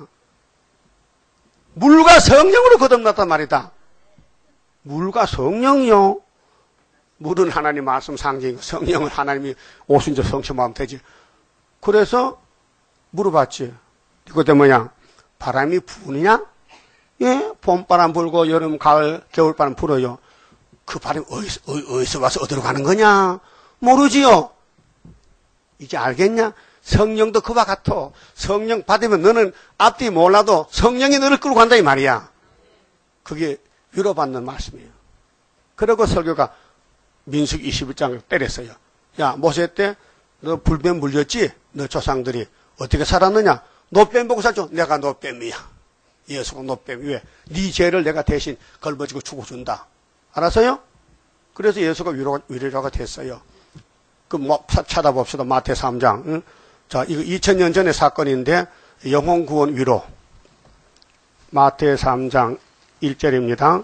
물과 성령으로 거듭났단 말이다. 물과 성령이요. 물은 하나님 말씀 상징이고 성령은 하나님이 오순절 성취하면 되지. 그래서 물어봤지. 이거 때문에 바람이 부느냐? 예, 봄바람 불고 여름, 가을, 겨울바람 불어요. 그 바람이 어디서 와서 어디로 가는 거냐? 모르지요. 이제 알겠냐? 성령도 그와 같아. 성령 받으면 너는 앞뒤 몰라도 성령이 너를 끌고 간다 이 말이야. 그게 위로받는 말씀이에요. 그리고 설교가 민수기 21장을 때렸어요. 야, 모세 때 너 불뱀 물렸지? 너 조상들이 어떻게 살았느냐? 노뱀 보고 살죠? 내가 노뱀이야. 예수가 노뱀이 왜? 네 죄를 내가 대신 걸머지고 죽어준다. 알았어요? 그래서 예수가 위로가 됐어요. 그 찾아봅시다. 마태 3장. 응? 자, 이거 2000년 전의 사건인데 영혼 구원 위로. 마태 3장 1절입니다.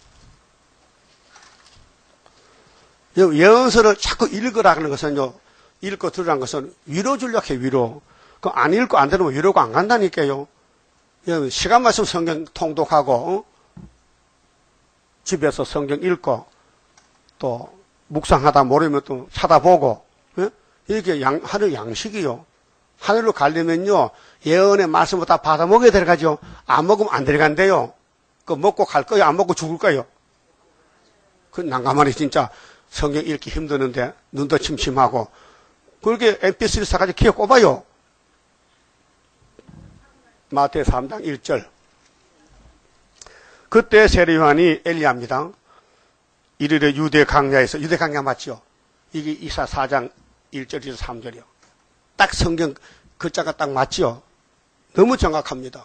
예언서를 자꾸 읽으라 하는 것은요, 읽고 들으라는 것은 위로 주려고 해, 위로. 그 안 읽고 안 들으면 위로가 안 간다니까요. 시간 맞으면 성경 통독하고, 집에서 성경 읽고, 또, 묵상하다 모르면 또 찾아보고, 이게 하늘 양식이요. 하늘로 가려면요, 예언의 말씀을 다 받아 먹여야 들어가죠. 안 먹으면 안 들어간대요. 그 먹고 갈 거요? 안 먹고 죽을 거요? 그 난감하니 진짜 성경 읽기 힘드는데, 눈도 침침하고, 그렇게 MP3 사가지고 귀에 꼽아요. 마태 3장 1절. 그때 세례요한이 엘리야입니다. 이르되 유대 강야에서, 유대 강야 맞죠? 이게 이사 4장 1절에서 3절이요. 딱 성경 글자가 딱 맞죠? 너무 정확합니다.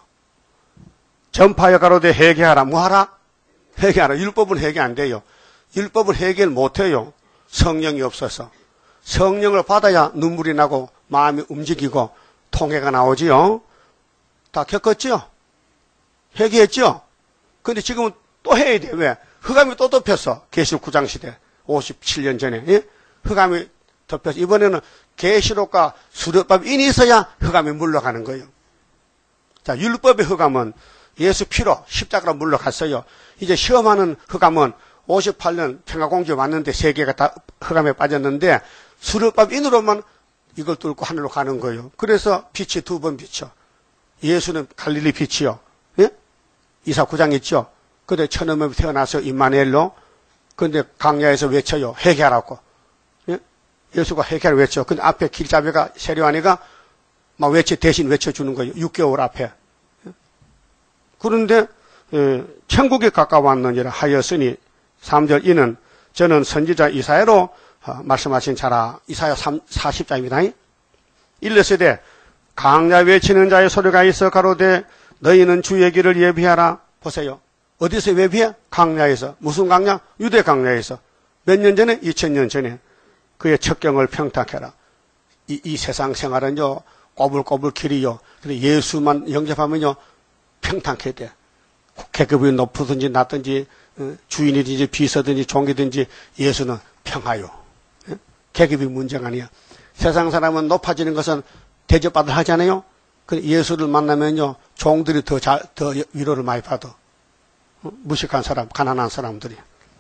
전파여 가로되 회개하라. 뭐하라? 회개하라. 율법은 회개 안 돼요. 율법은 회개를 못해요. 성령이 없어서. 성령을 받아야 눈물이 나고 마음이 움직이고 통해가 나오지요. 다 겪었죠? 회개했죠? 근데 지금은 또 해야 돼. 왜? 흑암이 또 덮였어. 계시록 9장 시대. 57년 전에. 예? 흑암이 덮였어. 이번에는 계시록과 수律법 인이 있어야 흑암이 물러가는 거예요. 자, 율법의 흑암은 예수 피로 십자가로 물러갔어요. 이제 시험하는 흑암은 58년 평화공주에 왔는데 세 개가 다 흑암에 빠졌는데 수律법 인으로만 이걸 뚫고 하늘로 가는 거예요. 그래서 빛이 두 번 비쳐. 예수는 갈릴리 빛이요. 예? 이사 9장 있죠. 근데 천음에 태어나서 임마누엘로. 근데 강야에서 외쳐요. 회개하라고. 예? 예수가 회개를 외쳐. 근데 앞에 길잡이가 세례요한이가 막 대신 외쳐주는 거예요. 6개월 앞에. 예? 그런데 천국에 가까웠느니라 하였으니 3절 이는 저는 선지자 이사야로 말씀하신 자라. 이사야 40장입니다. 1세대 강야 외치는 자의 소리가 있어 가로되 너희는 주의 길을 예비하라. 보세요. 어디서 예비해? 강야에서. 무슨 강야? 유대 강야에서. 몇 년 전에? 2000년 전에. 그의 첩경을 평탁해라. 이 세상 생활은요, 꼬불꼬불 길이요. 근데 예수만 영접하면요, 평탁해야 돼. 계급이 높든지 낮든지, 주인이든지 비서든지 종이든지 예수는 평화요. 계급이 문제가 아니야. 세상 사람은 높아지는 것은 대접받아 하잖아요. 예수를 만나면요, 종들이 더 위로를 많이 받아. 무식한 사람, 가난한 사람들이.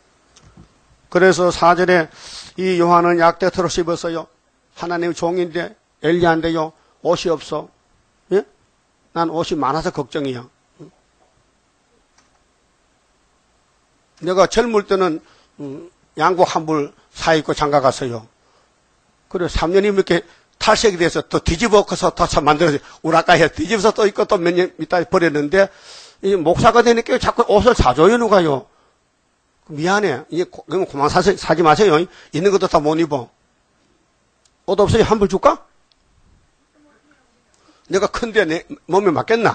그래서 4절에 이 요한은 약대토로 씹었어요. 하나님의 종인데, 엘리야인데요, 옷이 없어. 예? 난 옷이 많아서 걱정이야. 내가 젊을 때는, 양복 한 벌 사입고 장가 갔어요. 그래, 3년이면 이렇게 탈색이 돼서 또 뒤집어 엎어서 더 만들어서 우라카에 뒤집어서 또 있고 또 몇 년 있다 버렸는데 이 목사가 되니까 자꾸 옷을 사줘요 누가요. 미안해. 이제 그만 사지 마세요. 있는 것도 다 못 입어. 옷 없어요? 한 벌 줄까? 내가 큰데 내 몸에 맞겠나?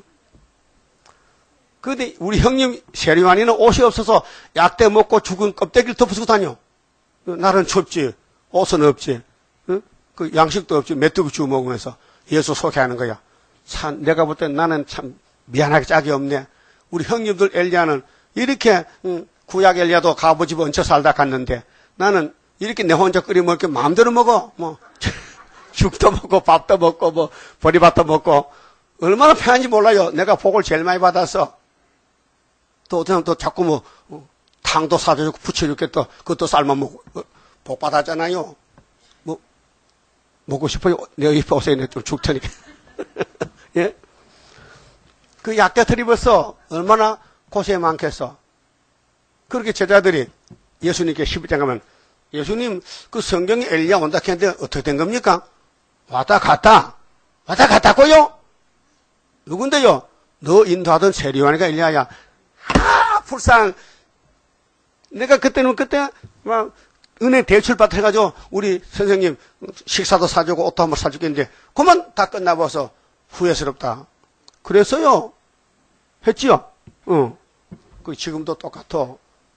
근데 우리 형님 세례요한이는 옷이 없어서 약대 먹고 죽은 껍데기를 덮어쓰고 다녀. 날은 춥지. 옷은 없지. 그 양식도 없지. 메뚜기 주워 먹으면서 예수 소개하는 거야. 참, 내가 볼 땐 나는 참 미안하게 짝이 없네. 우리 형님들 엘리야는 이렇게 구약 엘리야도 가보집 얹혀 살다 갔는데 나는 이렇게 내 혼자 끓여 먹을 게 마음대로 먹어. 뭐 죽도 먹고 밥도 먹고 뭐 보리밥도 먹고 얼마나 편한지 몰라요. 내가 복을 제일 많이 받았어. 또 자꾸 뭐 탕도 사주고 부쳐줄게 또 그것도 삶아 먹고 복 받았잖아요. 뭐 먹고 싶어요. 내 입에 오세요. 좀 죽 테니까. 예? 그 약대틀 입어서 얼마나 고생이 많겠어. 그렇게 제자들이 예수님께 12장 가면 예수님 그 성경에 엘리야 온다 했는데 어떻게 된 겁니까? 왔다 갔다고요? 누군데요? 너 인도하던 세례요한이가 엘리야야. 불쌍. 내가 그때 막 은행 대출 받아 해가지고 우리 선생님 식사도 사주고 옷도 한번 사주겠는데 그만 다 끝나봐서 후회스럽다. 그랬어요. 했지요? 그 지금도 똑같아.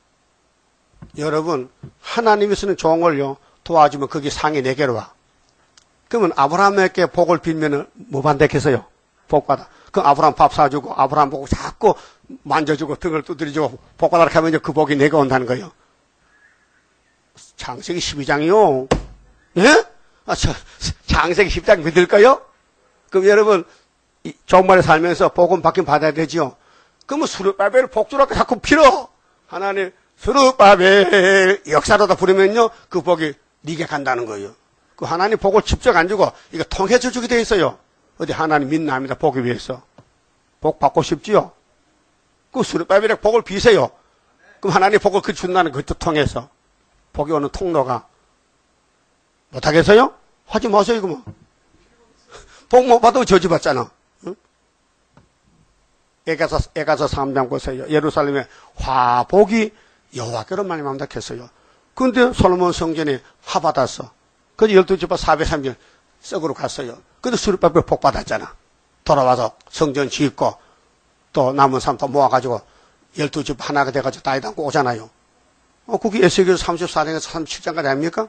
여러분 하나님이 쓰는 종을요 도와주면 그게 상이 4개로 와. 그러면 아브라함에게 복을 빌면은 뭐 반대겠어요? 복 받아. 그 아브라함 밥 사주고 아브라함 보고 자꾸 만져주고 등을 두드려주고 복 받아라 하면 그 복이 내가 온다는 거예요. 창세기 12장이요. 예? 장세기 10장 믿을까요? 그럼 여러분, 종말에 살면서 복음 받긴 받아야 되지요. 그러면 수르바벨을 복주라고 자꾸 빌어. 하나님, 수르바벨 역사로다 부르면요, 그 복이 네게 간다는 거예요. 그 하나님 복을 직접 안 주고, 이거 통해서 주게 돼 있어요. 어디 하나님 믿나 합니다, 복을 위해서. 복 받고 싶지요? 그 수르바벨의 복을 비세요. 그럼 하나님 복을 그 준다는 그것도 통해서. 복이 오는 통로가. 못하겠어요? 하지 마세요, 이거 뭐. 복 못 받아도 저주받잖아. 응? 에가서 3장 보세요. 예루살렘에 화복이 여호와께로 말미암다 했어요. 근데 솔로몬 성전이 화받았어. 그래서 12지파 430년 썩으로 갔어요. 근데 수르바벨 복 받았잖아. 돌아와서 성전 짓고 또 남은 사람 다 모아가지고 12집 하나가 돼가지고 다이다 오잖아요. 그게 에스겔서 34장에서 37장까지 아닙니까?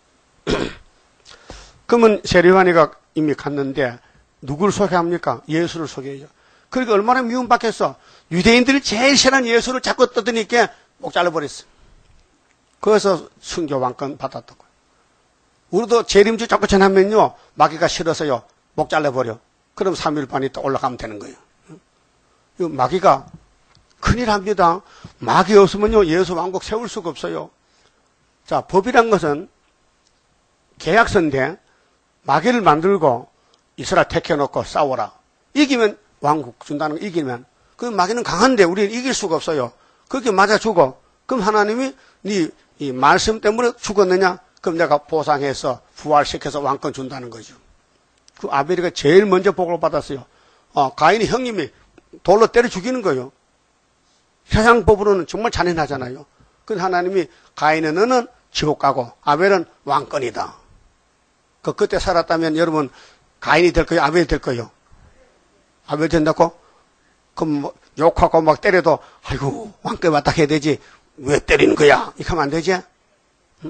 그러면 세리완이가 이미 갔는데 누구를 소개합니까? 예수를 소개해요. 그러니까 얼마나 미움받겠어. 유대인들이 제일 싫어하는 예수를 자꾸 떠드니까 목 잘라버렸어. 그래서 순교 왕권 받았다고요. 우리도 재림주 자꾸 전하면요, 마귀가 싫어서요, 목 잘라버려. 그럼 3일 반이 또 올라가면 되는 거예요. 마귀가 큰일 합니다. 마귀 없으면요, 예수 왕국 세울 수가 없어요. 자, 법이란 것은 계약서인데, 마귀를 만들고 이스라엘 택해놓고 싸워라. 이기면 왕국 준다는 거 이기면. 그 마귀는 강한데 우리는 이길 수가 없어요. 그렇게 맞아 죽어. 그럼 하나님이 네 이 말씀 때문에 죽었느냐? 그럼 내가 보상해서 부활시켜서 왕권 준다는 거죠. 그 아벨이가 제일 먼저 복을 받았어요. 가인이 형님이 돌로 때려 죽이는 거예요. 세상 법으로는 정말 잔인하잖아요. 근데 하나님이 가인은 너는 지옥 가고 아벨은 왕권이다. 그때 살았다면 여러분 가인이 될 거예요? 아벨이 될 거예요? 아벨 된다고? 그럼 뭐 욕하고 막 때려도 아이고 왕권 왔다 해야 되지. 왜 때리는 거야? 이렇게 하면 안 되지? 응?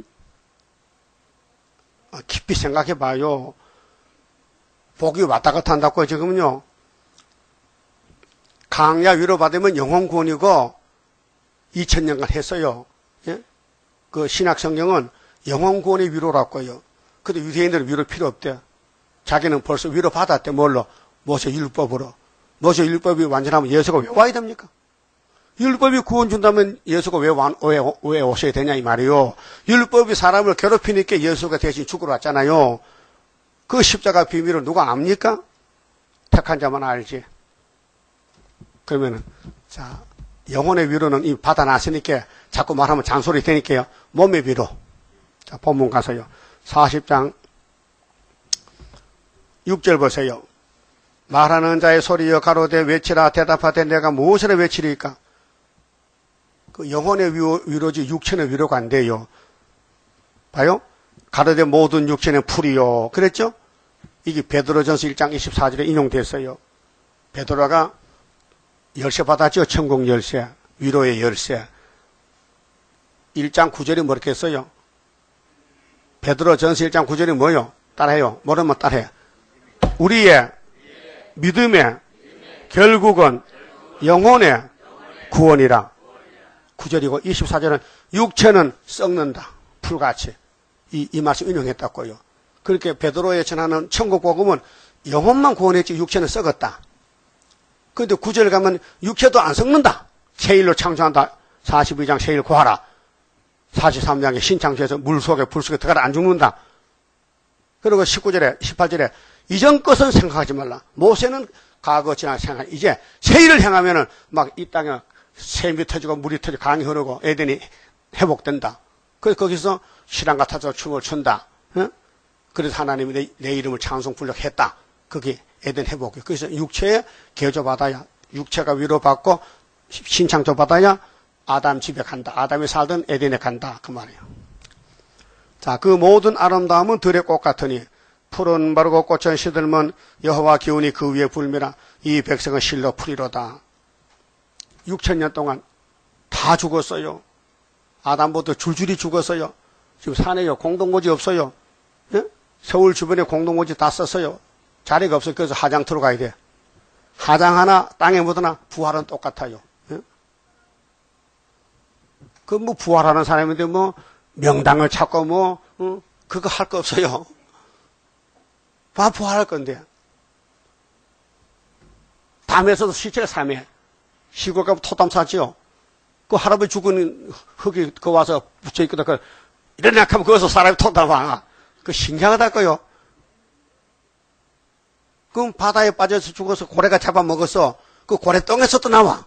깊이 생각해 봐요. 복이 왔다 갔다 한다고 지금은요. 강야 위로받으면 영혼 구원이고 2000년간 했어요. 예? 그 신약 성경은 영혼 구원의 위로라고요. 근데 유대인들은 위로 필요 없대. 자기는 벌써 위로 받았대. 뭘로? 모세 율법으로. 모세 율법이 완전하면 예수가 왜 와야 됩니까? 율법이 구원 준다면 예수가 왜 오셔야 되냐 이 말이요. 율법이 사람을 괴롭히니까 예수가 대신 죽으러 왔잖아요. 그 십자가 비밀을 누가 압니까? 택한 자만 알지. 그러면은 자 영혼의 위로는 이미 받아놨으니까 자꾸 말하면 잔소리 되니까요. 몸의 위로. 자 본문 가서요. 40장 6절 보세요. 말하는 자의 소리여 가로되 외치라 대답하되 내가 무엇으로 외치리까? 그 영혼의 위로지 육체의 위로가 안 돼요. 봐요. 가로되 모든 육체는 풀이요. 그랬죠? 이게 베드로전서 1장 24절에 인용됐어요. 베드로가 열쇠 받았죠. 천국 열쇠, 위로의 열쇠. 1장 9절이 뭐렇게 했어요? 베드로전서 1장 9절이 뭐요? 따라해요. 모르면 따라해. 우리의 믿음의 결국은 영혼의 구원이라. 9절이고 24절은 육체는 썩는다. 풀같이. 이 말씀 인용했다고요. 그렇게 베드로에 전하는 천국 복음은 영혼만 구원했지 육체는 썩었다. 그런데 9절 가면 육체도 안 썩는다. 세일로 창조한다. 42장 세일 구하라. 43장에 신창조에서 물 속에 불 속에 들어가라 안 죽는다. 그리고 19절에 18절에 이전 것은 생각하지 말라. 모세는 과거 지난 생각. 이제 세일을 행하면은 막 이 땅에 샘이 터지고 물이 터지고 강이 흐르고 에덴이 회복된다. 그래서 거기서 신랑 같아서 춤을 춘다. 어? 그래서 하나님이 내 이름을 찬송 불력했다. 그게 에덴 회복이. 그래서 육체에 개조받아야 육체가 위로받고 신창조받아야 아담 집에 간다. 아담이 살던 에덴에 간다. 그 말이에요. 자, 그 모든 아름다움은 들의 꽃 같으니 푸른 바르고 꽃은 시들면 여호와 기운이 그 위에 불미라. 이 백성은 실로 풀이로다. 6000년 동안 다 죽었어요. 아담부터 줄줄이 죽었어요. 지금 산에요. 공동고지 없어요. 예? 서울 주변에 공동고지 다 썼어요. 자리가 없어요. 그래서 하장 들어가야 돼. 하장 하나 땅에 묻어나 부활은 똑같아요. 예? 그 뭐 부활하는 사람인데 뭐 명당을 찾고 뭐 그거 할 거 없어요. 부활할 건데. 담에서도 시체가 삼해. 시골 가면 토담 사지요. 그 할아버지 죽은 흙이 그 와서 붙여있거든. 그 이런 약하면 거기서 사람이 토담 와. 그 신기하다고요. 그럼 바다에 빠져서 죽어서 고래가 잡아먹었어. 그 고래똥에서 또 나와.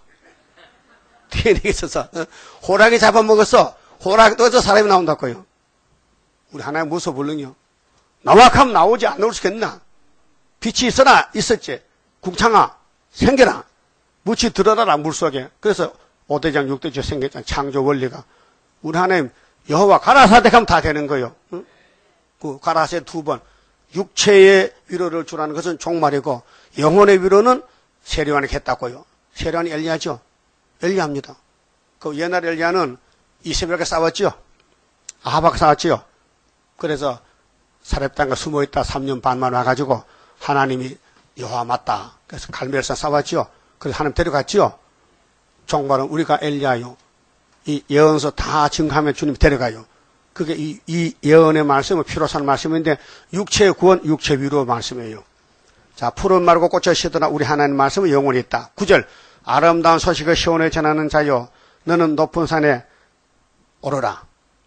DNA가 있어서. 호랑이 잡아먹었어. 호랑이 떠서 사람이 나온다고요. 우리 하나님 무서불능요. 나와하면 나오지 안 나올 수 있겠나? 빛이 있어라 있었지. 궁창아 생겨라. 무치 들어라라 물속에. 그래서 5대장 6대장 생겼잖아. 창조 원리가. 우리 하나님 여호와 가라사대 하면 다 되는 거예요. 응? 그 가라사대 2번. 육체의 위로를 주라는 것은 종말이고 영혼의 위로는 세례요한이 했다고요. 세례요한이 엘리야죠. 엘리야입니다. 그 옛날 엘리야는 이세벨과 싸웠지요. 아합과 싸웠지요. 그래서 사렙당과 숨어있다 3년 반만 와가지고 하나님이 여호와 맞다. 그래서 갈멜산 싸웠지요. 그래서 하나님 데려갔지요. 종말은 우리가 엘리야요. 이 예언서 다 증가하면 주님이 데려가요. 그게 이 예언의 말씀은 피로 산 말씀인데 육체의 구원, 육체 위로 말씀이에요. 자, 푸른 마르고 꽃을 시드나 우리 하나님 말씀은 영원히 있다. 9절 아름다운 소식을 시온에 전하는 자요. 너는 높은 산에 오르라.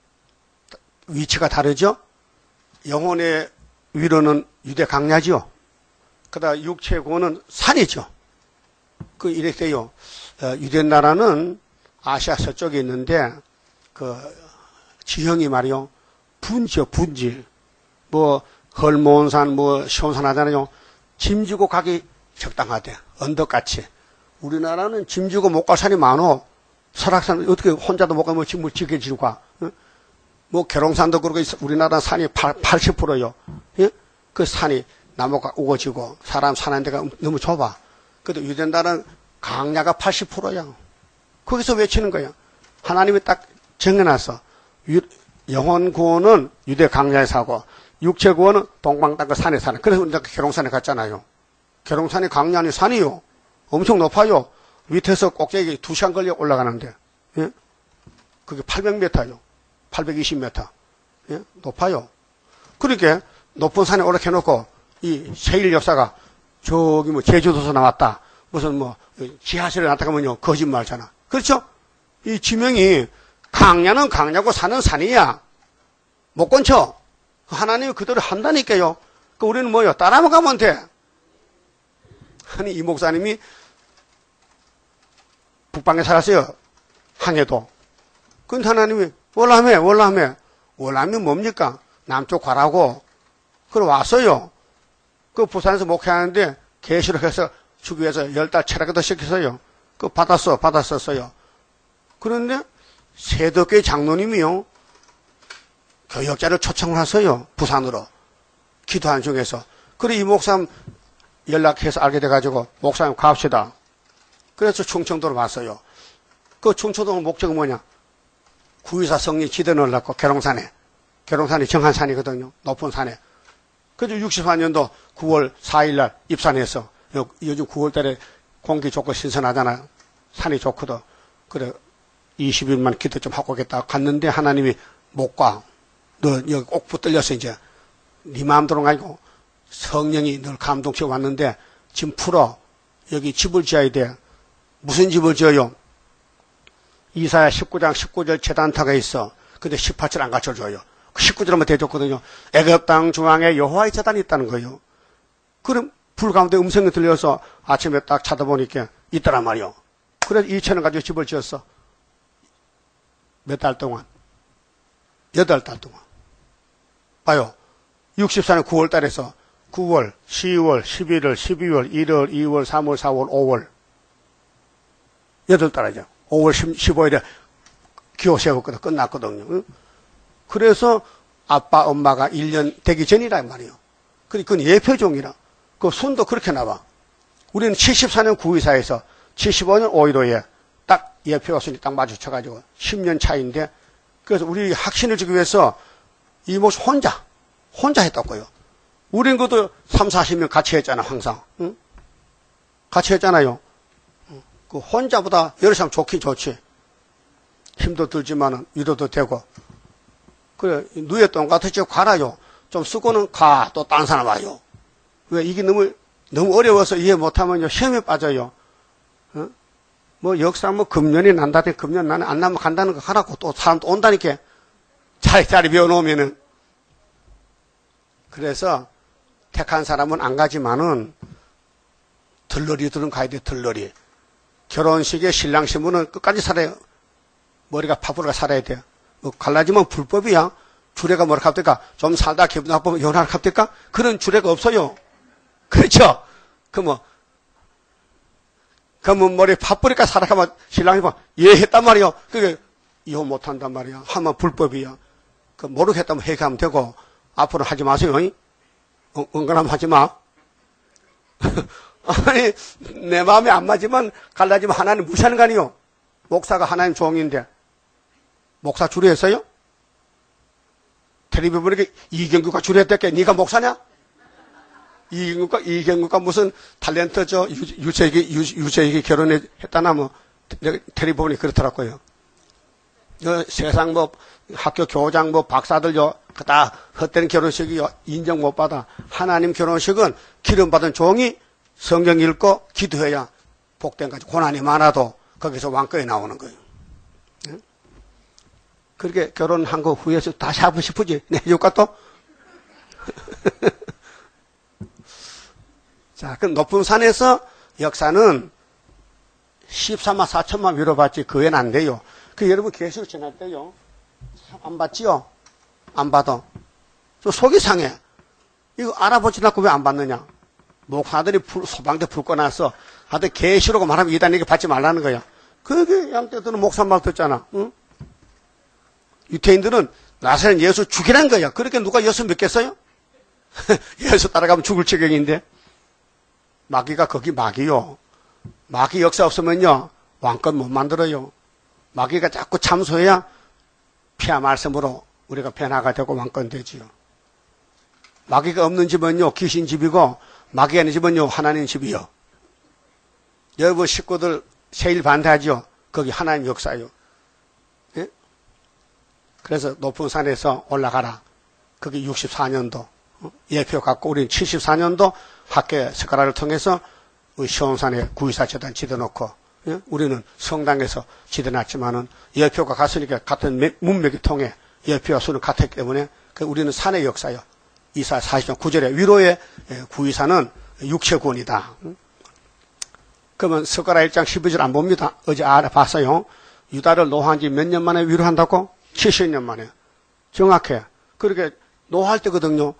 위치가 다르죠? 영혼의 위로는 유대 강야지요. 그다음 육체의 구원은 산이죠. 그 이렇게 돼요. 유대 나라는 아시아 서쪽에 있는데 그 지형이 말이요. 분지요, 분지. 뭐 헐모온산, 뭐 시온산 하잖아요. 짐지고 가기 적당하대. 언덕같이. 우리나라는 짐지고 못 갈 산이 많어. 설악산 어떻게 혼자도 못 가면 짐을 지게 지고 가. 뭐 계룡산도 그러고 우리나라 산이 80%요. 예? 그 산이 나무가 우거지고 사람 사는 데가 너무 좁아. 그래도 유대나라는 강야가 80%야. 거기서 외치는 거야. 하나님이 딱 정해놨어. 영혼 구원은 유대 강야에 사고 육체 구원은 동방 땅끝 산에 사는. 그래서 우리가 계룡산에 갔잖아요. 계룡산이 강야 아니 산이요. 엄청 높아요. 밑에서 꼭대기 2시간 걸려 올라가는데. 예? 그게 800m요. 820m. 예? 높아요. 그렇게 높은 산에 올라켜놓고 이 세일 역사가 저기 뭐 제주도에서 나왔다. 무슨 뭐 지하실에 나타가면요. 거짓말잖아. 그렇죠? 이 지명이 강야는 강야고 산은 산이야. 못 건쳐. 하나님이 그대로 한다니까요. 그 우리는 뭐요? 따라만 가면 돼. 아니 이 목사님이 북방에 살았어요. 항해도. 근데 하나님이 월남이 뭡니까? 남쪽 가라고. 그래 왔어요. 그 부산에서 목회하는데 계시록해서 주기 위해서 10달 체력도 시켰어요. 그 받았었어요. 그런데 세덕교회 장로님이요. 교역자를 초청을 했어요. 부산으로. 기도한 중에서. 그래 이 목사님 연락해서 알게 돼가지고 목사님 갑시다. 그래서 충청도로 왔어요. 그 충청도 목적은 뭐냐? 구의사 성리 지대 넣으려고 계룡산에. 계룡산이 정한산이거든요. 높은 산에. 그래서 64년도 9월 4일날 입산해서 요즘 9월달에 공기 좋고 신선하잖아. 산이 좋거든. 그래 20일만 기도 좀 하고 오겠다 갔는데 하나님이 못 가. 너 여기 꼭 붙들렸어 이제. 네 마음대로 가지고 성령이 널 감동시켜 왔는데 지금 풀어. 여기 집을 지어야 돼. 무슨 집을 지어요? 이사야 19장 19절 제단타가 있어. 근데 18절 안 갖춰줘요. 19절만 대줬거든요. 애굽 땅 중앙에 여호와의 제단이 있다는 거예요. 그럼 불 가운데 음성이 들려서 아침에 딱 찾아보니까 있더란 말이요. 그래서 2천원 가지고 집을 지었어. 몇 달 동안? 8달 동안. 봐요. 64년 9월 달에서 9월, 10월, 11월, 12월, 1월, 2월, 3월, 4월, 5월. 8달이죠. 5월 15일에 기호 세웠거든. 끝났거든요. 그래서 아빠, 엄마가 1년 되기 전이란 말이에요. 그건 예표종이라. 그 순도 그렇게 나와. 우리는 74년 구의사에서 75년 5.15에 딱 예표가 순이 딱 마주쳐가지고 10년 차이인데 그래서 우리 확신을 주기 위해서 이 모습 혼자 했다고요. 우린 그것도 3, 40년 같이 했잖아, 항상. 응? 같이 했잖아요. 그 혼자보다 여러 사람 좋긴 좋지. 힘도 들지만은 위로도 되고. 그래, 누에 똥같이 가라요. 좀 쓰고는 가, 또 딴 사람 와요. 왜 이게 너무 어려워서 이해 못하면요 시험에 빠져요. 뭐 역사 뭐 금년이 난다더니 금년 나는 안 나면 간다는 거 하라고 또 사람 또 온다니까. 자리 비워놓으면은. 그래서 택한 사람은 안 가지만은 들러리들은 가야 돼. 들러리. 결혼식에 신랑 신부는 끝까지 살아요. 머리가 파뿌리가 살아야 돼요. 뭐 갈라지면 불법이야. 주례가 뭐라 합니까? 좀 살다 기분 나쁘면 연하라 합니까? 그런 주례가 없어요. 그렇죠? 그러면 머리 파뿌리가 살아가면 신랑이 봐. 예 했단 말이요. 그게 이혼 못한단 말이야. 하면 불법이야. 그 모르겠다면 회개하면 되고 앞으로 하지 마세요. 은근하면 하지 마. 아니 내 마음에 안 맞으면 갈라지면 하나님 무시하는 거 아니요. 목사가 하나님 종인데 목사 주례했어요? 텔레비 보니까 이경규가 주례했댔게 네가 목사냐? 이경규가 무슨 탤런트 유재익이 결혼했다나 뭐 텔레비 보니 그렇더라고요. 세상 뭐 학교 교장 뭐 박사들요 다 헛된 결혼식이 인정 못 받아. 하나님 결혼식은 기름 받은 종이 성경 읽고 기도해야 복된 거지. 고난이 많아도 거기서 왕권이 나오는 거예요. 응? 그렇게 결혼한 거 후에서 다시 하고 싶으지? 내 해줄까 또? 자, 그 높은 산에서 역사는 14만 4천만 위로받지 그 외는 안 돼요. 그 여러분 계시록 지날 때요. 안 받지요? 안 받아. 저 속이 상해. 이거 알아보지 않고 왜 안 받느냐? 목사들이 소방대 불 꺼놨어. 하여튼 계시록 말하면 이단에게 받지 말라는 거야. 그게 양떼들은 목사 말 듣잖아. 응? 유태인들은 나사렛 예수 죽이란 거야. 그렇게 누가 예수 믿겠어요? 예수 따라가면 죽을 지경인데. 마귀가 거기 마귀요. 마귀 역사 없으면요. 왕권 못 만들어요. 마귀가 자꾸 참소해야 피하 말씀으로 우리가 변화가 되고 왕권 되지요. 마귀가 없는 집은요. 귀신 집이고 마귀가 있는 집은요. 하나님 집이요. 여러분 식구들 세일 반대하죠. 거기 하나님 역사요. 예? 그래서 높은 산에서 올라가라. 거기 64년도 예표 갖고 우리는 74년도 학계 석가라를 통해서 시온산에 9.24 재단 지어놓고 예? 우리는 성당에서 지어놨지만은 예표가 갔으니까 같은 문맥이 통해 예표와 수는 같았기 때문에 우리는 산의 역사요. 이사 40장 9절에 위로의 9.24는 육체구원이다. 그러면 석가라 1장 12절 안 봅니다. 어제 알아봤어요. 유다를 노한 지 몇 년 만에 위로한다고? 70년 만에. 정확해. 그렇게 노할 때거든요.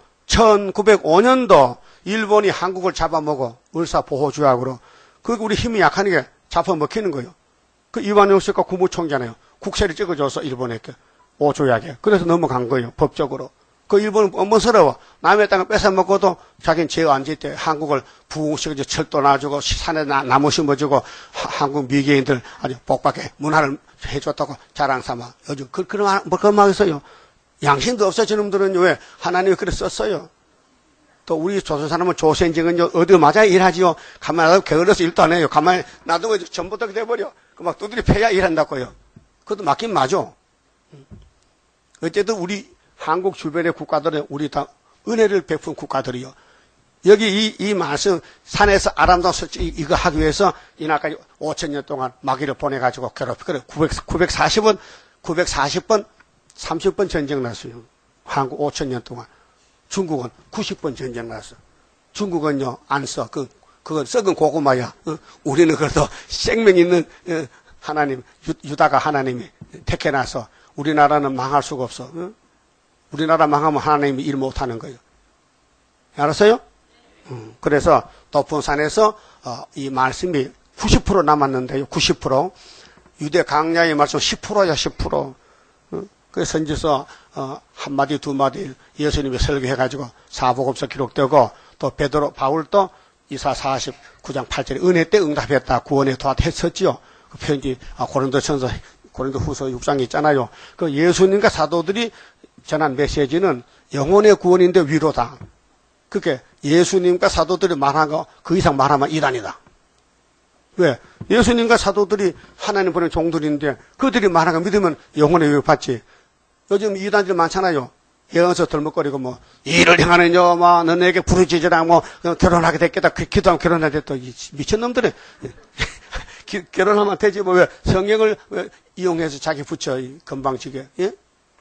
1905년도 일본이 한국을 잡아먹어. 을사보호조약으로. 그게 우리 힘이 약하니까 잡아먹히는 거예요. 그 이완용 씨가 국무총리잖아요. 국세를 찍어줘서 일본에게. 오조약에. 그래서 넘어간 거예요. 법적으로. 그 일본은 뻔뻔스러워. 남의 땅을 뺏어먹고도 자기는 제어 안 짓대. 한국을 부흥시켜서 철도 놔주고 산에 나무 심어주고 한국 미개인들 아주 복받게 문화를 해줬다고 자랑 삼아. 요즘 그런 말 있어요. 양심도 없어 저놈들은 왜 하나님이 그래 썼어요. 또 우리 조선 사람은 조선직은요 어디 맞아야 일하지요. 가만히 놔두고 게을러서 일도 안 해요. 가만히 놔두고 전부 다 돼버려. 그 막 두드리 패야 일한다고요. 그것도 맞긴 맞아. 어쨌든 우리 한국 주변의 국가들은 우리 다 은혜를 베푼 국가들이요. 여기 이 말씀 산에서 아람당 설치 이거 하기 위해서 이날까지 5,000년 동안 마귀를 보내가지고 괴롭히 그래 940번 30번 전쟁 났어요. 한국 5,000년 동안. 중국은 90번 전쟁 났어. 중국은요 안 써. 그건 썩은 고구마야. 우리는 그래도 생명 있는 하나님 유다가 하나님이 택해놔서 우리나라는 망할 수가 없어. 우리나라 망하면 하나님이 일 못하는 거예요. 알았어요? 그래서 높은 산에서 이 말씀이 90% 남았는데요. 90%. 유대 강야의 말씀 10%야 10%. 그 선지서 한마디 두마디 예수님이 설교해가지고 사복음서 기록되고 또 베드로 바울도 이사 49장 8절에 은혜 때 응답했다. 구원에 도왔했었지요. 그 편지 고린도전서 고린도후서 6장 있잖아요. 그 예수님과 사도들이 전한 메시지는 영혼의 구원인데 위로다. 그게 예수님과 사도들이 말한 거 그 이상 말하면 이단이다. 왜? 예수님과 사도들이 하나님 보낸 종들인데 그들이 말한 거 믿으면 영혼의 위로 받지. 요즘 이단들이 많잖아요. 여기서 덜먹거리고 뭐 일을 행하는 여마 너네에게 부르짖으라 뭐 결혼하게 됐겠다 기도하면 결혼하게 또 미친놈들이 결혼하면 되지 뭐 왜 성경을 왜 이용해서 자기 붙여 건방지게 예?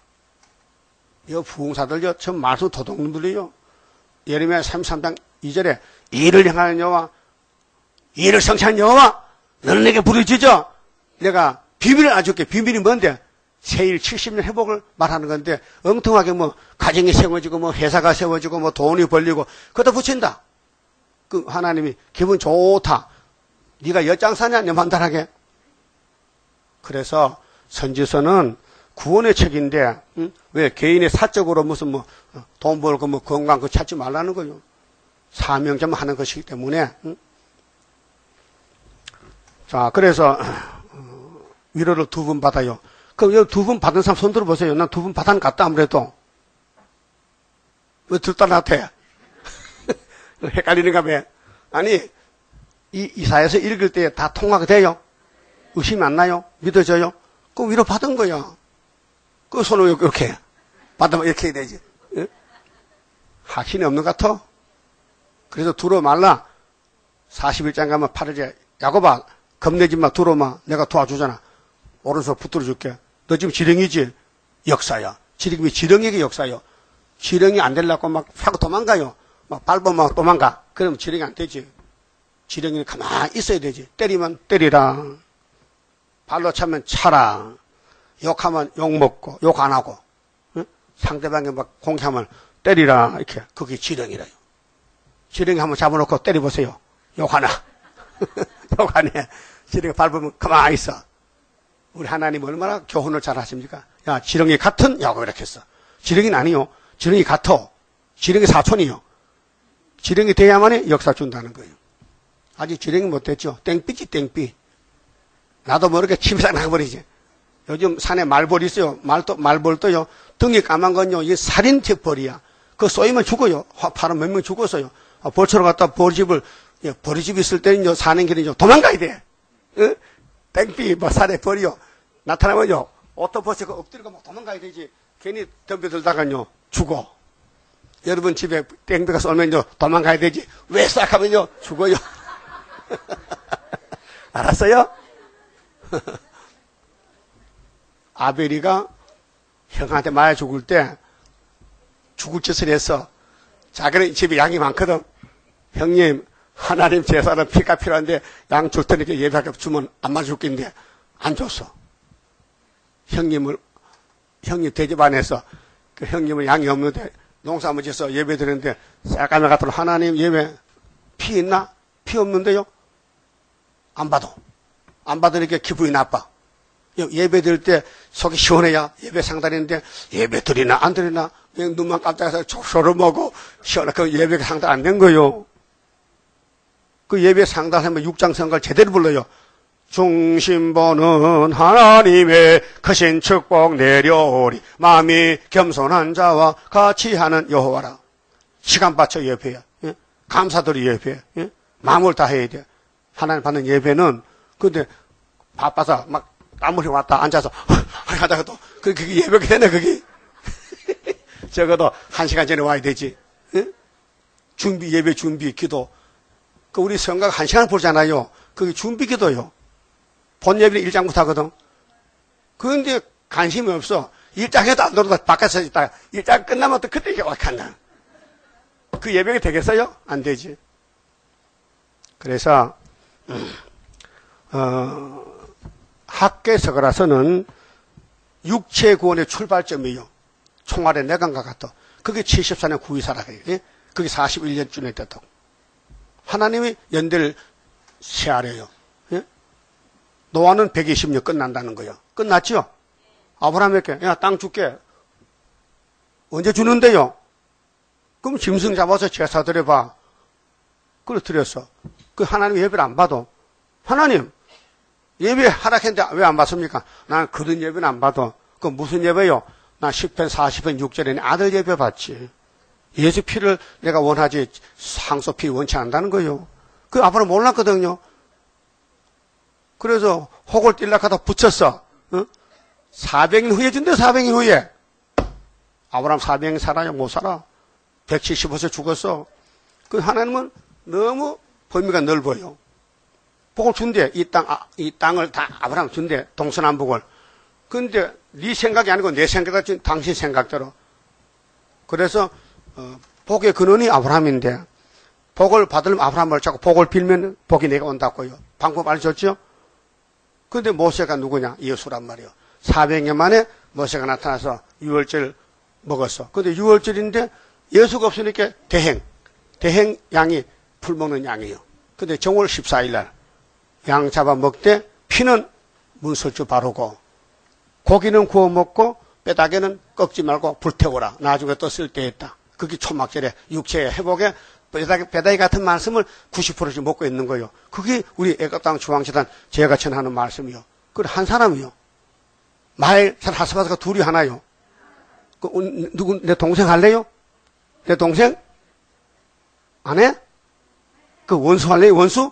이 부흥사들요 전 말씀 도둑놈들이요. 예레미야 33장 2절에 일을 행하는 여호와 일을 성취하는 여호와 너네에게 부르짖어 내가 비밀을 알려줄게. 비밀이 뭔데? 세일 70년 회복을 말하는 건데 엉뚱하게 뭐 가정이 세워지고 뭐 회사가 세워지고 뭐 돈이 벌리고 그것도 붙인다. 그 하나님이 기분 좋다. 네가 엿장사냐 녀만달하게. 그래서 선지서는 구원의 책인데 왜 개인의 사적으로 무슨 뭐 돈 벌고 뭐 건강 그 찾지 말라는 거요. 사명점 하는 것이기 때문에 자 그래서 위로를 2번 받아요. 그럼 여기 2번 받은 사람 손 들어보세요. 난 2번 받은 것 같다 아무래도. 왜 들다 나한테? 헷갈리는가 봐. 아니 이 이사야서 읽을 때 다 통화가 돼요? 의심이 안 나요? 믿어져요? 그럼 위로 받은 거야. 그 손을 이렇게 받으면 이렇게 해야 되지. 예? 확신이 없는 것 같아? 그래서 두로 말라. 41장 가면 8절에 야곱아 겁내지 마 두로마 내가 도와주잖아. 오른손 붙들어 줄게. 너 지금 지렁이지? 역사야. 지렁이 지렁이게 역사요. 지렁이 안 되려고 막 하고 도망가요. 막 밟으면 도망가. 그러면 지렁이 안 되지. 지렁이는 가만히 있어야 되지. 때리면 때리라. 발로 차면 차라. 욕하면 욕 먹고 욕 안 하고 응? 상대방이 막 공격하면 때리라. 이렇게 그게 지렁이라요. 지렁이 한번 잡아놓고 때려보세요. 욕 하나. 욕 안 해. 지렁이 밟으면 가만히 있어. 우리 하나님 얼마나 교훈을 잘 하십니까? 야, 지렁이 같은? 야고 이렇게 했어. 지렁이는 아니요. 지렁이 같어. 지렁이 사촌이요. 지렁이 돼야만이 역사 준다는 거예요. 아직 지렁이 못됐죠. 땡삐지 땡삐. 나도 모르게 침상 나가버리지. 요즘 산에 말벌이 있어요. 말벌도요. 등이 까만 건요. 이게 살인체벌이야. 그거 쏘이면 죽어요. 화파는 몇 명 죽었어요. 벌초로 갔다 벌이집 있을 때는요. 사는 길은요. 도망가야 돼. 응? 땡삐 뭐 산에 벌이요. 나타나면요. 옷도 벗고 엎드리고 막 도망가야 되지. 괜히 덤벼들다가요. 죽어. 여러분 집에 땡비가 쏘면요. 도망가야 되지. 왜 싹 하면요. 죽어요. 알았어요? 아벨이가 형한테 맞아 죽을 때 죽을 짓을 했어. 자기는 집에 양이 많거든. 형님 하나님 제사는 피가 필요한데 양 줄 테니까 예배하게 주면 안 맞아 죽겠는데 안 줬어. 형님 대접 안 했어. 그 형님은 양이 없는데 농사 한번 짓어 예배 드리는데 새까매 같은 하나님 예배 피 있나? 피 없는데요? 안 받아. 안 받으니까 기분이 나빠. 예배 드릴 때 속이 시원해야 예배 상단인데 예배 드리나 안 드리나 그냥 눈만 깜짝해서 조르먹고 시원하게 예배가 상단 안 된 거요. 그 예배 상단하면 6장 성가를 제대로 불러요. 중심 보는 하나님의 크신 축복 내려오리 마음이 겸손한 자와 같이 하는 여호와라. 시간 바쳐 예배야. 예? 감사드리 예배. 예? 마음을 다해야 돼. 하나님 받는 예배는 근데 바빠서 막 땀물이 왔다 앉아서 하다가 또 그게 예배가 되네 그게. 적어도 1시간 전에 와야 되지. 예? 준비 예배 준비 기도. 그 우리 성가가 1시간 보잖아요. 그게 준비 기도요. 본 예배는 1장부터 하거든. 그런데 관심이 없어. 1장 해도 안 들어도 바깥에서 있다가 1장 끝나면 또 그때 와간다. 그 예배가 되겠어요? 안 되지. 그래서 학계서가라서는 육체 구원의 출발점이에요. 총알의 내관과 같다. 그게 74년 구이사라 그래요. 예? 그게 41년쯤에 됐다고. 하나님이 연대를 세하래요. 예? 노아는 120년 끝난다는 거예요. 끝났죠? 아브라함에게 야, 땅 줄게. 언제 주는데요? 그럼 짐승 잡아서 제사 드려봐. 그래 드렸어. 그 하나님 예배를 안 받아. 하나님 예배 하락했는데 왜 안 받습니까? 난 그런 예배는 안 받아. 그 무슨 예배요? 나 10편 40편 6절에는 아들 예배 받지. 예수 피를 내가 원하지 상소 피 원치 않는다는 거예요. 그 앞으로 몰랐거든요. 그래서 혹을 뛸락하다 붙였어. 어? 400년 후에 준대. 400년 후에. 아브라함 400년 살아요? 못 살아. 175세 죽었어. 그 하나님은 너무 범위가 넓어요. 복을 준대. 이 땅을 다 아브라함 준대. 동서남북을. 근데 네 생각이 아니고 내 생각이 당신 생각대로. 그래서 복의 근원이 아브라함인데 복을 받으려면 아브라함을 자꾸 복을 빌면 복이 내가 온다고요. 방법 알려줬죠? 근데 모세가 누구냐? 예수란 말이에요. 400년 만에 모세가 나타나서 유월절 먹었어. 근데 유월절인데 예수가 없으니까 대행 양이 풀 먹는 양이에요. 근데 정월 14일 날 양 잡아 먹되 피는 문설주 바르고 고기는 구워 먹고 뼈다귀는 꺾지 말고 불태워라. 나중에 또 쓸 때 있다. 그게 초막절에 육체의 회복에 뼈다귀 같은 말씀을 90%씩 먹고 있는 거예요. 그게 우리 애국당 중앙재단 제가 전하는 말씀이요. 그래 한 사람이요. 마일 잘 하스바스가 둘이 하나요. 누구 내 동생 할래요? 내 동생? 안 해? 그 원수 할래요? 원수?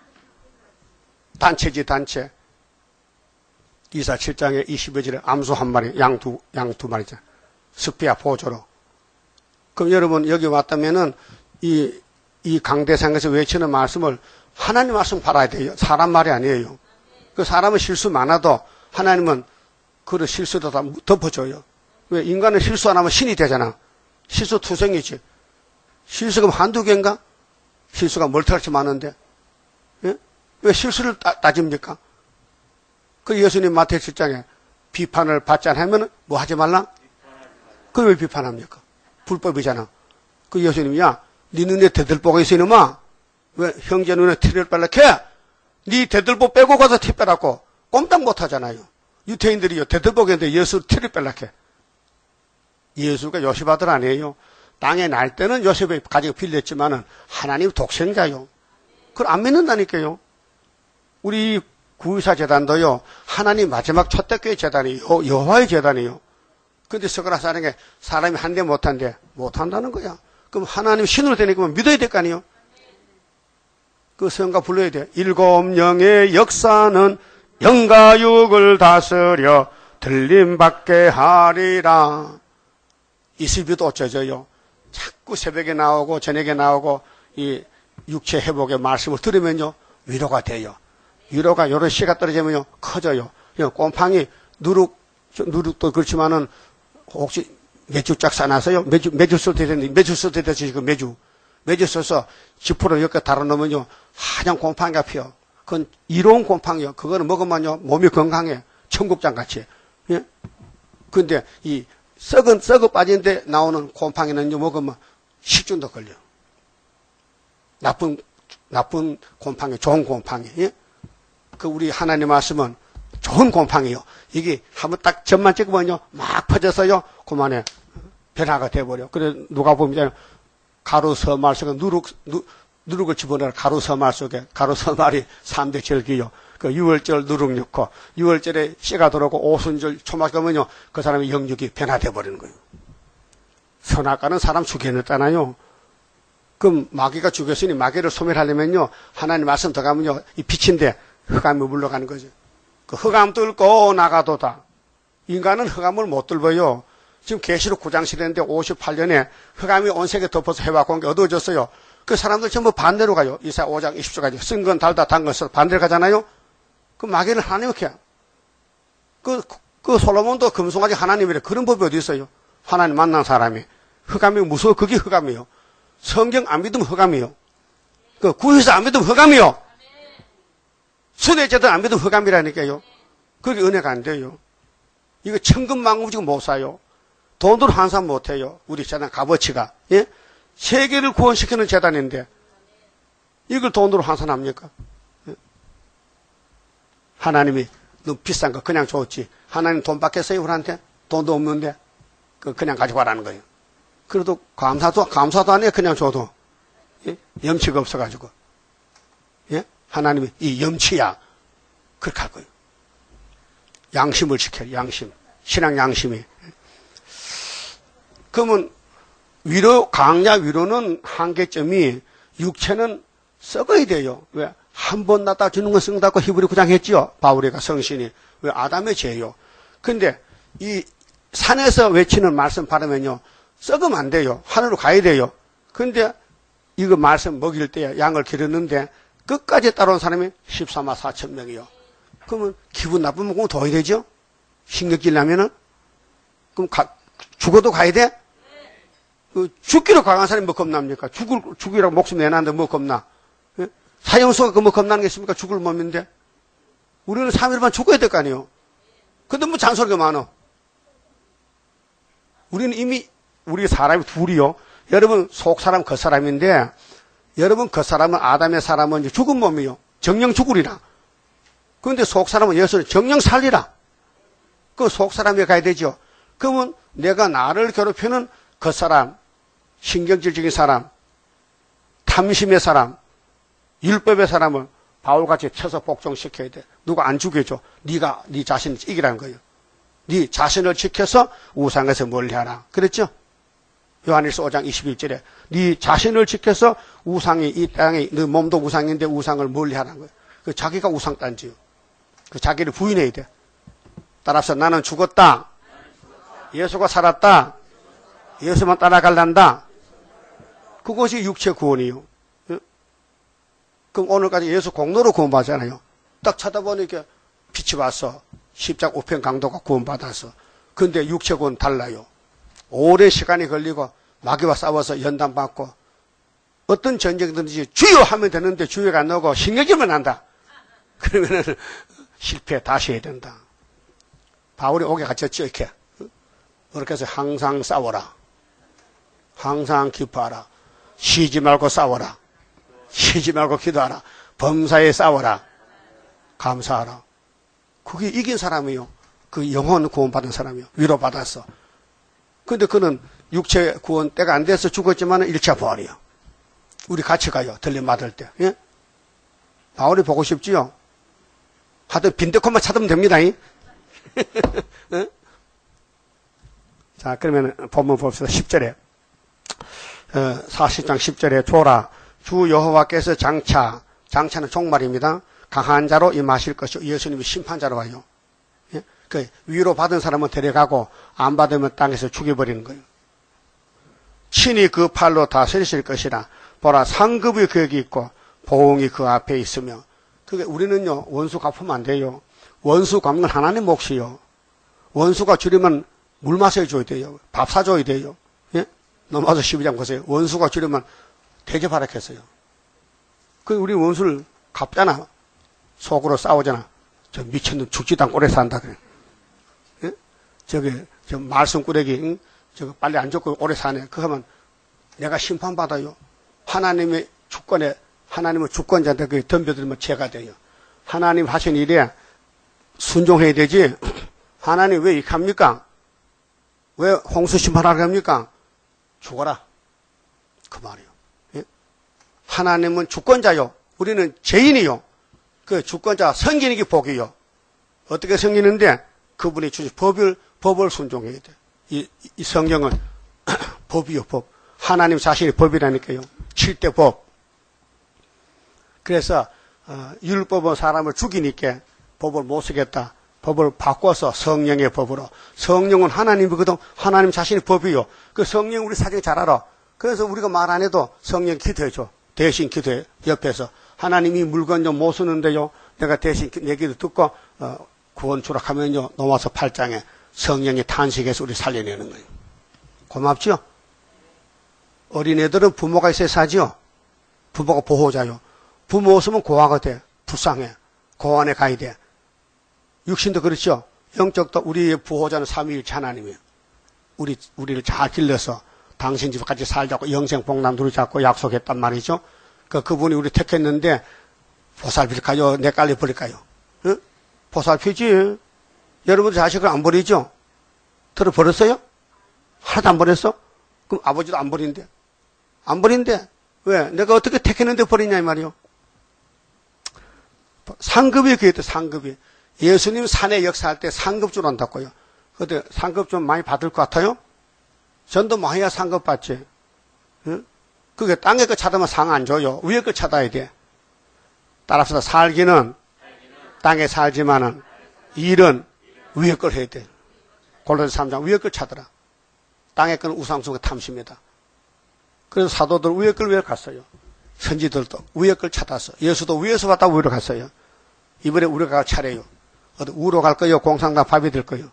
단체지 단체. 이사 7장에 20여절에 암소 한 마리, 양 두 마리잖아. 스피아 보조로. 그럼 여러분 여기 왔다면은 이 강대상에서 외치는 말씀을 하나님 말씀 팔아야 돼요. 사람 말이 아니에요. 그 사람은 실수 많아도 하나님은 그 실수도 다 덮어줘요. 왜 인간은 실수 안 하면 신이 되잖아. 실수 투성이지. 실수가 한두 개인가? 실수가 멀티같이 많은데. 예? 왜 실수를 따집니까? 그 예수님 마태복음 7장에 비판을 받지 않으면 뭐 하지 말라? 그걸 왜 비판합니까? 불법이잖아. 그 예수님이 야, 네 눈에 대들보가 있어 이놈아. 왜 형제 눈에 티를 빨라해? 네 대들보 빼고 가서 티 빼라고 꼼짝 못하잖아요. 유태인들이요 대들보인데 예수 티를 빼라해. 예수가 요셉 아들 아니에요. 땅에 날 때는 요셉이 가지고 빌렸지만은 하나님 독생자요. 그걸 안 믿는다니까요. 우리 구의사 재단도요 하나님 마지막 초대교회 재단이요 여호와의 재단이요. 근데 서그라스 하는 게 사람이 한대 못한대 못한다는 거야. 그럼 하나님 신으로 되니까 믿어야 될 거 아니에요. 그 성가 불러야 돼. 일곱 영의 역사는 영과 육을 다스려 들림받게 하리라. 이슬비도 어쩌져요. 자꾸 새벽에 나오고 저녁에 나오고 이 육체 회복의 말씀을 들으면요 위로가 돼요. 위로가 요런 씨가 떨어지면요 커져요. 곰팡이 누룩도 그렇지만은 혹시 매주 짝 싸놨어요? 매주 쓸 때 되는데 매주 쓸 때 되지 지금 매주 써서 10% 이렇게 달아놓으면요 하얀 곰팡이가 피어. 그건 이로운 곰팡이요. 그거는 먹으면요 몸이 건강해. 청국장 같이. 예? 근데 이 썩어 빠진데 나오는 곰팡이는요 먹으면 식중독 걸려. 나쁜 곰팡이, 좋은 곰팡이. 예? 그 우리 하나님 말씀은 좋은 곰팡이요. 이게 한번 딱 점만 찍으면요 막 퍼져서요 그만에 변화가 돼버려. 그래 누가 보면 가루 서말 속에 누룩을 집어넣어 가루 서말 속에 가루 서말이 3대 절기요. 그 6월절 누룩 넣고 6월절에 씨가 들어오고 오순절 초막 가면요 그 사람의 영육이 변화돼 버리는 거예요. 선악과는 사람 죽여냈잖아요. 그럼 마귀가 죽였으니 마귀를 소멸하려면요 하나님 말씀 더 가면요 이 빛인데 흑암이 물러가는 거죠. 그 흑암 뚫고 나가도다. 인간은 흑암을 못 뚫어요. 지금 계시록 9장 시대인데 58년에 흑암이 온 세계 덮어서 해와고 온 게 어두워졌어요. 그 사람들 전부 반대로 가요. 이사 5장 20절까지 쓴 건 달다 단 건 써 반대로 가잖아요. 그 마귀는 하나님께 그 솔로몬도 금송아지 하나님이래. 그런 법이 어디 있어요? 하나님 만난 사람이 흑암이 무서워. 그게 흑암이요. 성경 안 믿으면 흑암이요. 그 구에서 안 믿으면 흑암이요. 순회제도 안 믿으면 흑암이라니까요. 그게 은혜가 안 돼요. 이거 천금만금 지금 못 사요. 돈으로 환산 못 해요. 우리 재단 값어치가. 예? 세계를 구원시키는 재단인데 이걸 돈으로 환산합니까? 예? 하나님이 너무 비싼 거 그냥 줬지. 하나님 돈 받겠어요 우리한테? 돈도 없는데 그냥 가지고 가라는 거예요. 그래도 감사도 안 해요. 그냥 줘도. 예? 염치가 없어가지고. 예? 하나님이 이 염치야. 그렇게 할 거예요. 양심을 지켜요. 양심. 신앙 양심이. 그러면 강약 위로는 한계점이 육체는 썩어야 돼요. 왜? 한 번 낳다 주는 건 썩다고 히브리 9장 했지요. 바울이가 성신이. 왜? 아담의 죄요. 근데 이 산에서 외치는 말씀 받으면요, 썩으면 안 돼요. 하늘로 가야 돼요. 근데 이거 말씀 먹일 때 양을 기르는데 끝까지 따라온 사람이 14만 4천 명이요. 그러면 기분 나쁘면 그럼 더 해야 되죠? 신경질 나면은? 그럼 죽어도 가야 돼? 죽기로 강한 사람이 뭐 겁납니까? 죽이라고 목숨 내놨는데 뭐 겁나? 예? 사형수가 뭐 겁나는 게 있습니까? 죽을 몸인데. 우리는 3일만 죽어야 될 거 아니에요. 근데 뭐 잔소리가 많어. 우리는 이미, 우리 사람이 둘이요. 여러분, 속 사람, 겉 사람인데, 여러분, 겉 사람은 아담의 사람은 이제 죽은 몸이요. 정령 죽으리라. 그런데 속 사람은 예수는 정령 살리라. 그 속 사람에 가야 되죠. 그러면 내가 나를 괴롭히는 겉 사람, 신경질적인 사람, 탐심의 사람, 율법의 사람을 바울같이 쳐서 복종시켜야 돼. 누가 안 죽여줘. 네가 네 자신을 이기라는 거예요. 네 자신을 지켜서 우상에서 멀리하라. 그랬죠? 요한일서 5장 21절에 네 자신을 지켜서 우상이 이 땅에 네 몸도 우상인데 우상을 멀리하라는 거예요. 그 자기가 우상단지요. 그 자기를 부인해야 돼. 따라서 나는 죽었다. 예수가 살았다. 예수만 따라갈란다. 그것이 육체 구원이요. 그럼 오늘까지 예수 공로로 구원받잖아요. 딱 쳐다보니까 빛이 왔어. 십자가 우편 강도가 구원받아서. 근데 육체 구원 달라요. 오랜 시간이 걸리고 마귀와 싸워서 연단받고 어떤 전쟁이든지 주여 하면 되는데 주여가 안 나오고 신경질만 난다. 그러면은 실패 다시 해야 된다. 바울이 옥에 갇혔죠. 이렇게. 그렇게 해서 항상 싸워라. 항상 기뻐하라. 쉬지 말고 싸워라. 쉬지 말고 기도하라. 범사에 싸워라. 감사하라. 그게 이긴 사람이요. 그 영혼 구원받은 사람이요. 위로받았어. 근데 그는 육체 구원 때가 안 돼서 죽었지만 1차 부활이요. 우리 같이 가요. 들림 받을 때. 예? 바울이 보고 싶지요? 하여튼 빈대코만 찾으면 됩니다. 예? 자, 그러면 본문 봅시다. 10절에. 40장 10절에 조라. 주 여호와께서 장차는 종말입니다. 강한 자로 임하실 것이요. 예수님이 심판자로 와요. 예? 그 위로 받은 사람은 데려가고 안 받으면 땅에서 죽여버리는 거예요. 친히 그 팔로 다스리실 것이라. 보라 상급이 그에게 있고 보응이 그 앞에 있으며. 그게 우리는요 원수 갚으면 안 돼요. 원수 갚는 건 하나님 몫이요. 원수가 줄이면 물 마셔줘야 돼요. 밥 사줘야 돼요. 예? 넘어가서 12장 보세요. 원수가 줄이면 대접하라 했어요. 그 우리 원수를 갚잖아. 속으로 싸우잖아. 저 미친놈 죽지도 않고 오래 산다 그래. 예? 저 말썽꾸러기 응? 저거 빨리 안 죽고 오래 사네. 그거 하면 내가 심판받아요. 하나님의 주권에 하나님은 주권자한테 그 덤벼들면 죄가 돼요. 하나님 하신 일에 순종해야 되지. 하나님 왜 이렇게 합니까? 왜 홍수 심판하라고 합니까? 죽어라. 그 말이요. 예? 하나님은 주권자요. 우리는 죄인이요. 그 주권자 성기는 복이요. 어떻게 성기는데 그분이 주신 법을 순종해야 돼. 이 성경은 법이요, 법. 하나님 자신이 법이라니까요. 7대 법. 그래서 율법은 사람을 죽이니까 법을 못 쓰겠다. 법을 바꿔서 성령의 법으로. 성령은 하나님이거든. 하나님 자신이 법이요. 그 성령 우리 사정이 잘 알아. 그래서 우리가 말 안 해도 성령 기도해줘. 대신 기도해. 옆에서. 하나님이 물건 좀 못 쓰는데요. 내가 대신 내 기도 듣고 구원 주라 하면요. 넘어서 8장에 성령이 탄식해서 우리 살려내는 거예요. 고맙죠? 어린애들은 부모가 있어야 사지요. 부모가 보호자요. 부모 없으면 고아가 돼. 불쌍해. 고아원에 가야 돼. 육신도 그렇죠. 영적도 우리의 보호자는 삼위일체 하나님이에요. 우리를 잘 길러서 당신 집 같이 살자고 영생 복남 누리자고 약속했단 말이죠. 그분이 우리 택했는데 보살필까요? 내깔려 버릴까요? 응? 보살피지. 여러분 자식을 안 버리죠? 들어 버렸어요? 하나도 안 버렸어? 그럼 아버지도 안 버린대. 안 버린대. 왜? 내가 어떻게 택했는데 버리냐 이 말이요. 상급이 그게 있대. 상급이. 예수님 산에 역사할 때 상급줄 한다고요. 근데 상급 좀 많이 받을 것 같아요? 전도 많이야 상급 받지. 응? 그게 땅에 거 찾으면 상 안 줘요. 위에 거 찾아야 돼. 따라서 살기는 땅에 살지만은 일은 위에 걸 해야 돼. 골로새 3장 위에 걸 찾더라. 땅의 건 우상숭의 탐심이다. 그래서 사도들 위에 걸 갔어요. 선지들도 위에 걸 찾았어. 예수도 위에서 왔다 위로 갔어요. 이번에 우리가 갈 차례요. 어디 우로 갈 거요? 공상당 밥이 될 거요?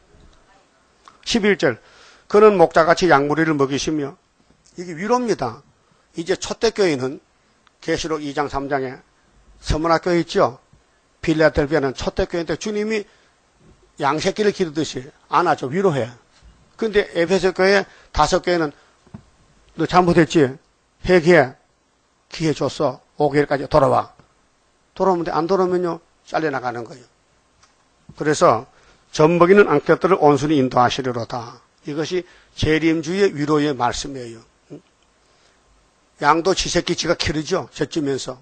11절. 그는 목자같이 양무리를 먹이시며, 이게 위로입니다. 이제 초대교회는 계시록 2장 3장에 서문학교에 있죠. 필라델피아는 초대교회인데 주님이 양새끼를 기르듯이 안아줘, 위로해. 근데 에베소 교회 5교회는 너 잘못했지? 회개해. 기회 줬어. 5개월까지 돌아와. 돌아오면 안 돌아오면요 잘려나가는 거예요. 그래서 젖먹이는 안격들을 온순히 인도하시리로다. 이것이 재림주의 위로의 말씀이에요. 양도 지 새끼 지가 기르죠. 젖주면서.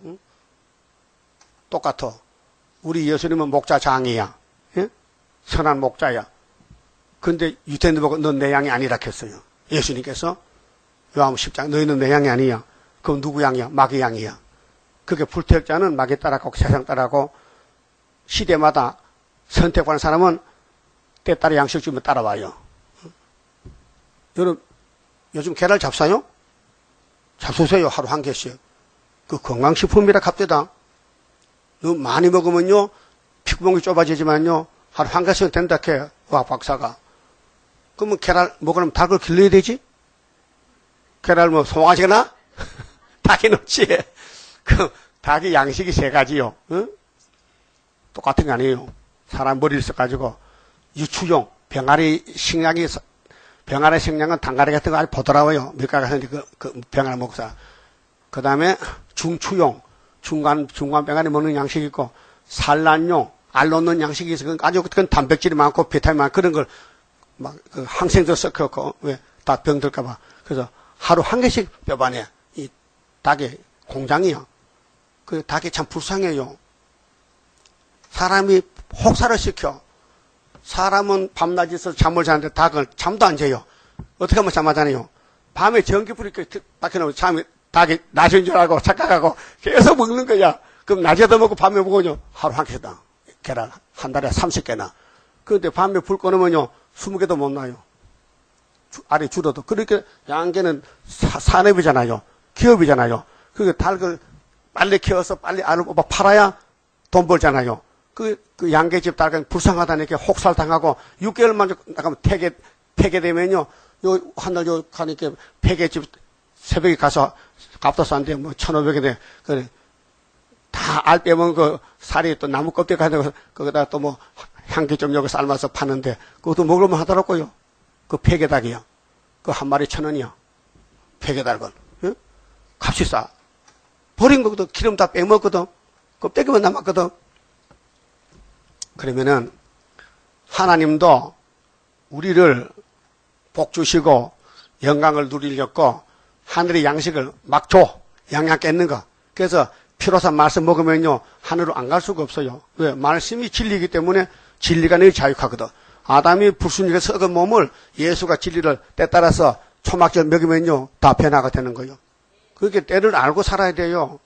똑같아. 우리 예수님은 목자장이야. 예? 선한 목자야. 근데 유대인들 보고 넌 내 양이 아니라 했어요. 예수님께서 요한복음 10장 너희는 내 양이 아니야. 그럼 누구 양이야? 마귀 양이야. 그게 불택자는 마귀 따라가고 세상 따라가고 시대마다 선택받는 사람은 때 따라 양식 주면 따라와요. 여러분 요즘 계란 잡사요? 잡수세요. 하루 한 개씩. 그 건강식품이라 갑대다. 너무 많이 먹으면요 피구멍이 좁아지지만요 하루 한 개씩은 된다 해. 와 박사가. 그러면 계란 먹으려면 닭을 길러야 되지? 계란 뭐 송아지가 나? 닭이 넣지. 그 닭이 양식이 3가지요. 응? 똑같은 거 아니에요. 사람 머리를 써가지고 유추용 병아리 식량이 병아리 식량은 단가리 같은 거 아주 보더라고요. 밀가루 같은 그 병아리 먹사. 그 다음에 중추용 중간 병아리 먹는 양식이 있고 산란용 알 놓는 양식이 있어. 아주 그건 단백질이 많고 비타민 많고 그런 걸 막 그 항생제 섞어갖고 왜 닭 병들까봐. 그래서 하루 한 개씩 뼈반에 이 닭의 공장이요. 그 닭이 참 불쌍해요. 사람이 혹사를 시켜. 사람은 밤낮 있어서 잠을 자는데 닭은 잠도 안 자요. 어떻게 하면 잠 안 자네요? 밤에 전기불이 밖에 잠이 닭이 낮은 줄 알고 착각하고 계속 먹는 거야. 그럼 낮에도 먹고 밤에 먹으면요. 하루 한 개다. 계란 한 달에 30개나. 그런데 밤에 불 꺼놓으면요. 20개도 못 나요. 알이 줄어도. 그러니까 양계는 산업이잖아요. 기업이잖아요. 그러니까 닭을 빨리 키워서 빨리 알을 뽑아 팔아야 돈 벌잖아요. 그 양계집 닭은 불쌍하다니까 혹살당하고 6개월만 나가면 폐계되면요. 요 한 달 요 가니까 폐계집 새벽에 가서 값도 싼데 뭐 1,500원에 그래. 다 알 빼면 그 살이 또 나무 껍데기 가지고 거기다 또 뭐 향기 좀 여기 삶아서 파는데 그것도 먹으면 하더라고요. 그 폐계닭이요. 그 한 마리 1,000원이요. 폐계닭은. 응? 값이 싸. 버린 거거든. 기름 다 빼먹거든. 껍데기만 남았거든. 그러면은 하나님도 우리를 복 주시고 영광을 누리려고 하늘의 양식을 막 줘. 양양 깼는 거. 그래서 피로산 말씀 먹으면요 하늘로 안 갈 수가 없어요. 왜? 말씀이 진리이기 때문에 진리가 늘 자유하거든. 아담이 불순리에 썩은 몸을 예수가 진리를 때따라서 초막절 먹이면요 다 변화가 되는 거예요. 그렇게 때를 알고 살아야 돼요.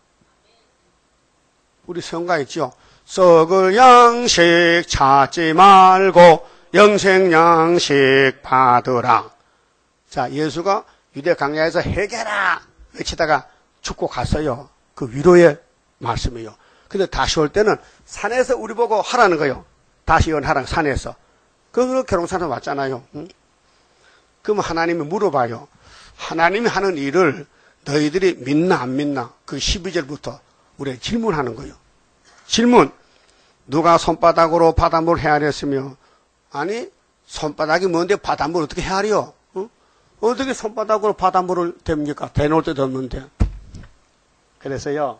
우리 성가 있죠. 썩을 양식 찾지 말고 영생 양식 받으라. 자, 예수가 유대 광야에서 해결하 외치다가 죽고 갔어요. 그 위로의 말씀이에요. 근데 다시 올 때는 산에서 우리 보고 하라는 거예요. 다시 연하랑 산에서. 그 결혼산에 왔잖아요. 응? 그럼 하나님이 물어봐요. 하나님이 하는 일을 너희들이 믿나 안 믿나? 그 12절부터 우리 질문하는 거예요. 질문. 누가 손바닥으로 바닷물을 헤아렸으며, 아니 손바닥이 뭔데 바닷물을 어떻게 헤아려? 응? 어떻게 손바닥으로 바닷물을 댑니까? 대놓을 때도 없는데. 그래서요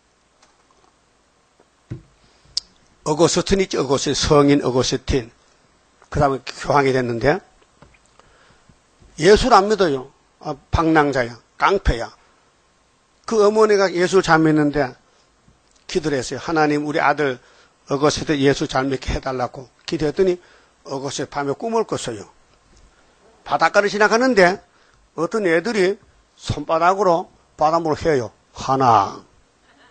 어거스틴 있죠. 어거스틴, 성인 어거스틴. 그 다음에 교황이 됐는데 예수를 안 믿어요. 방랑자야, 깡패야. 그 어머니가 예수를 잘 믿는데 기도를 했어요. 하나님 우리 아들 어거스틴 예수 잘 믿게 해달라고 기도했더니 어거스틴 밤에 꿈을 꿨어요. 바닷가를 지나가는데 어떤 애들이 손바닥으로 바닷물을 헤어요. 하나,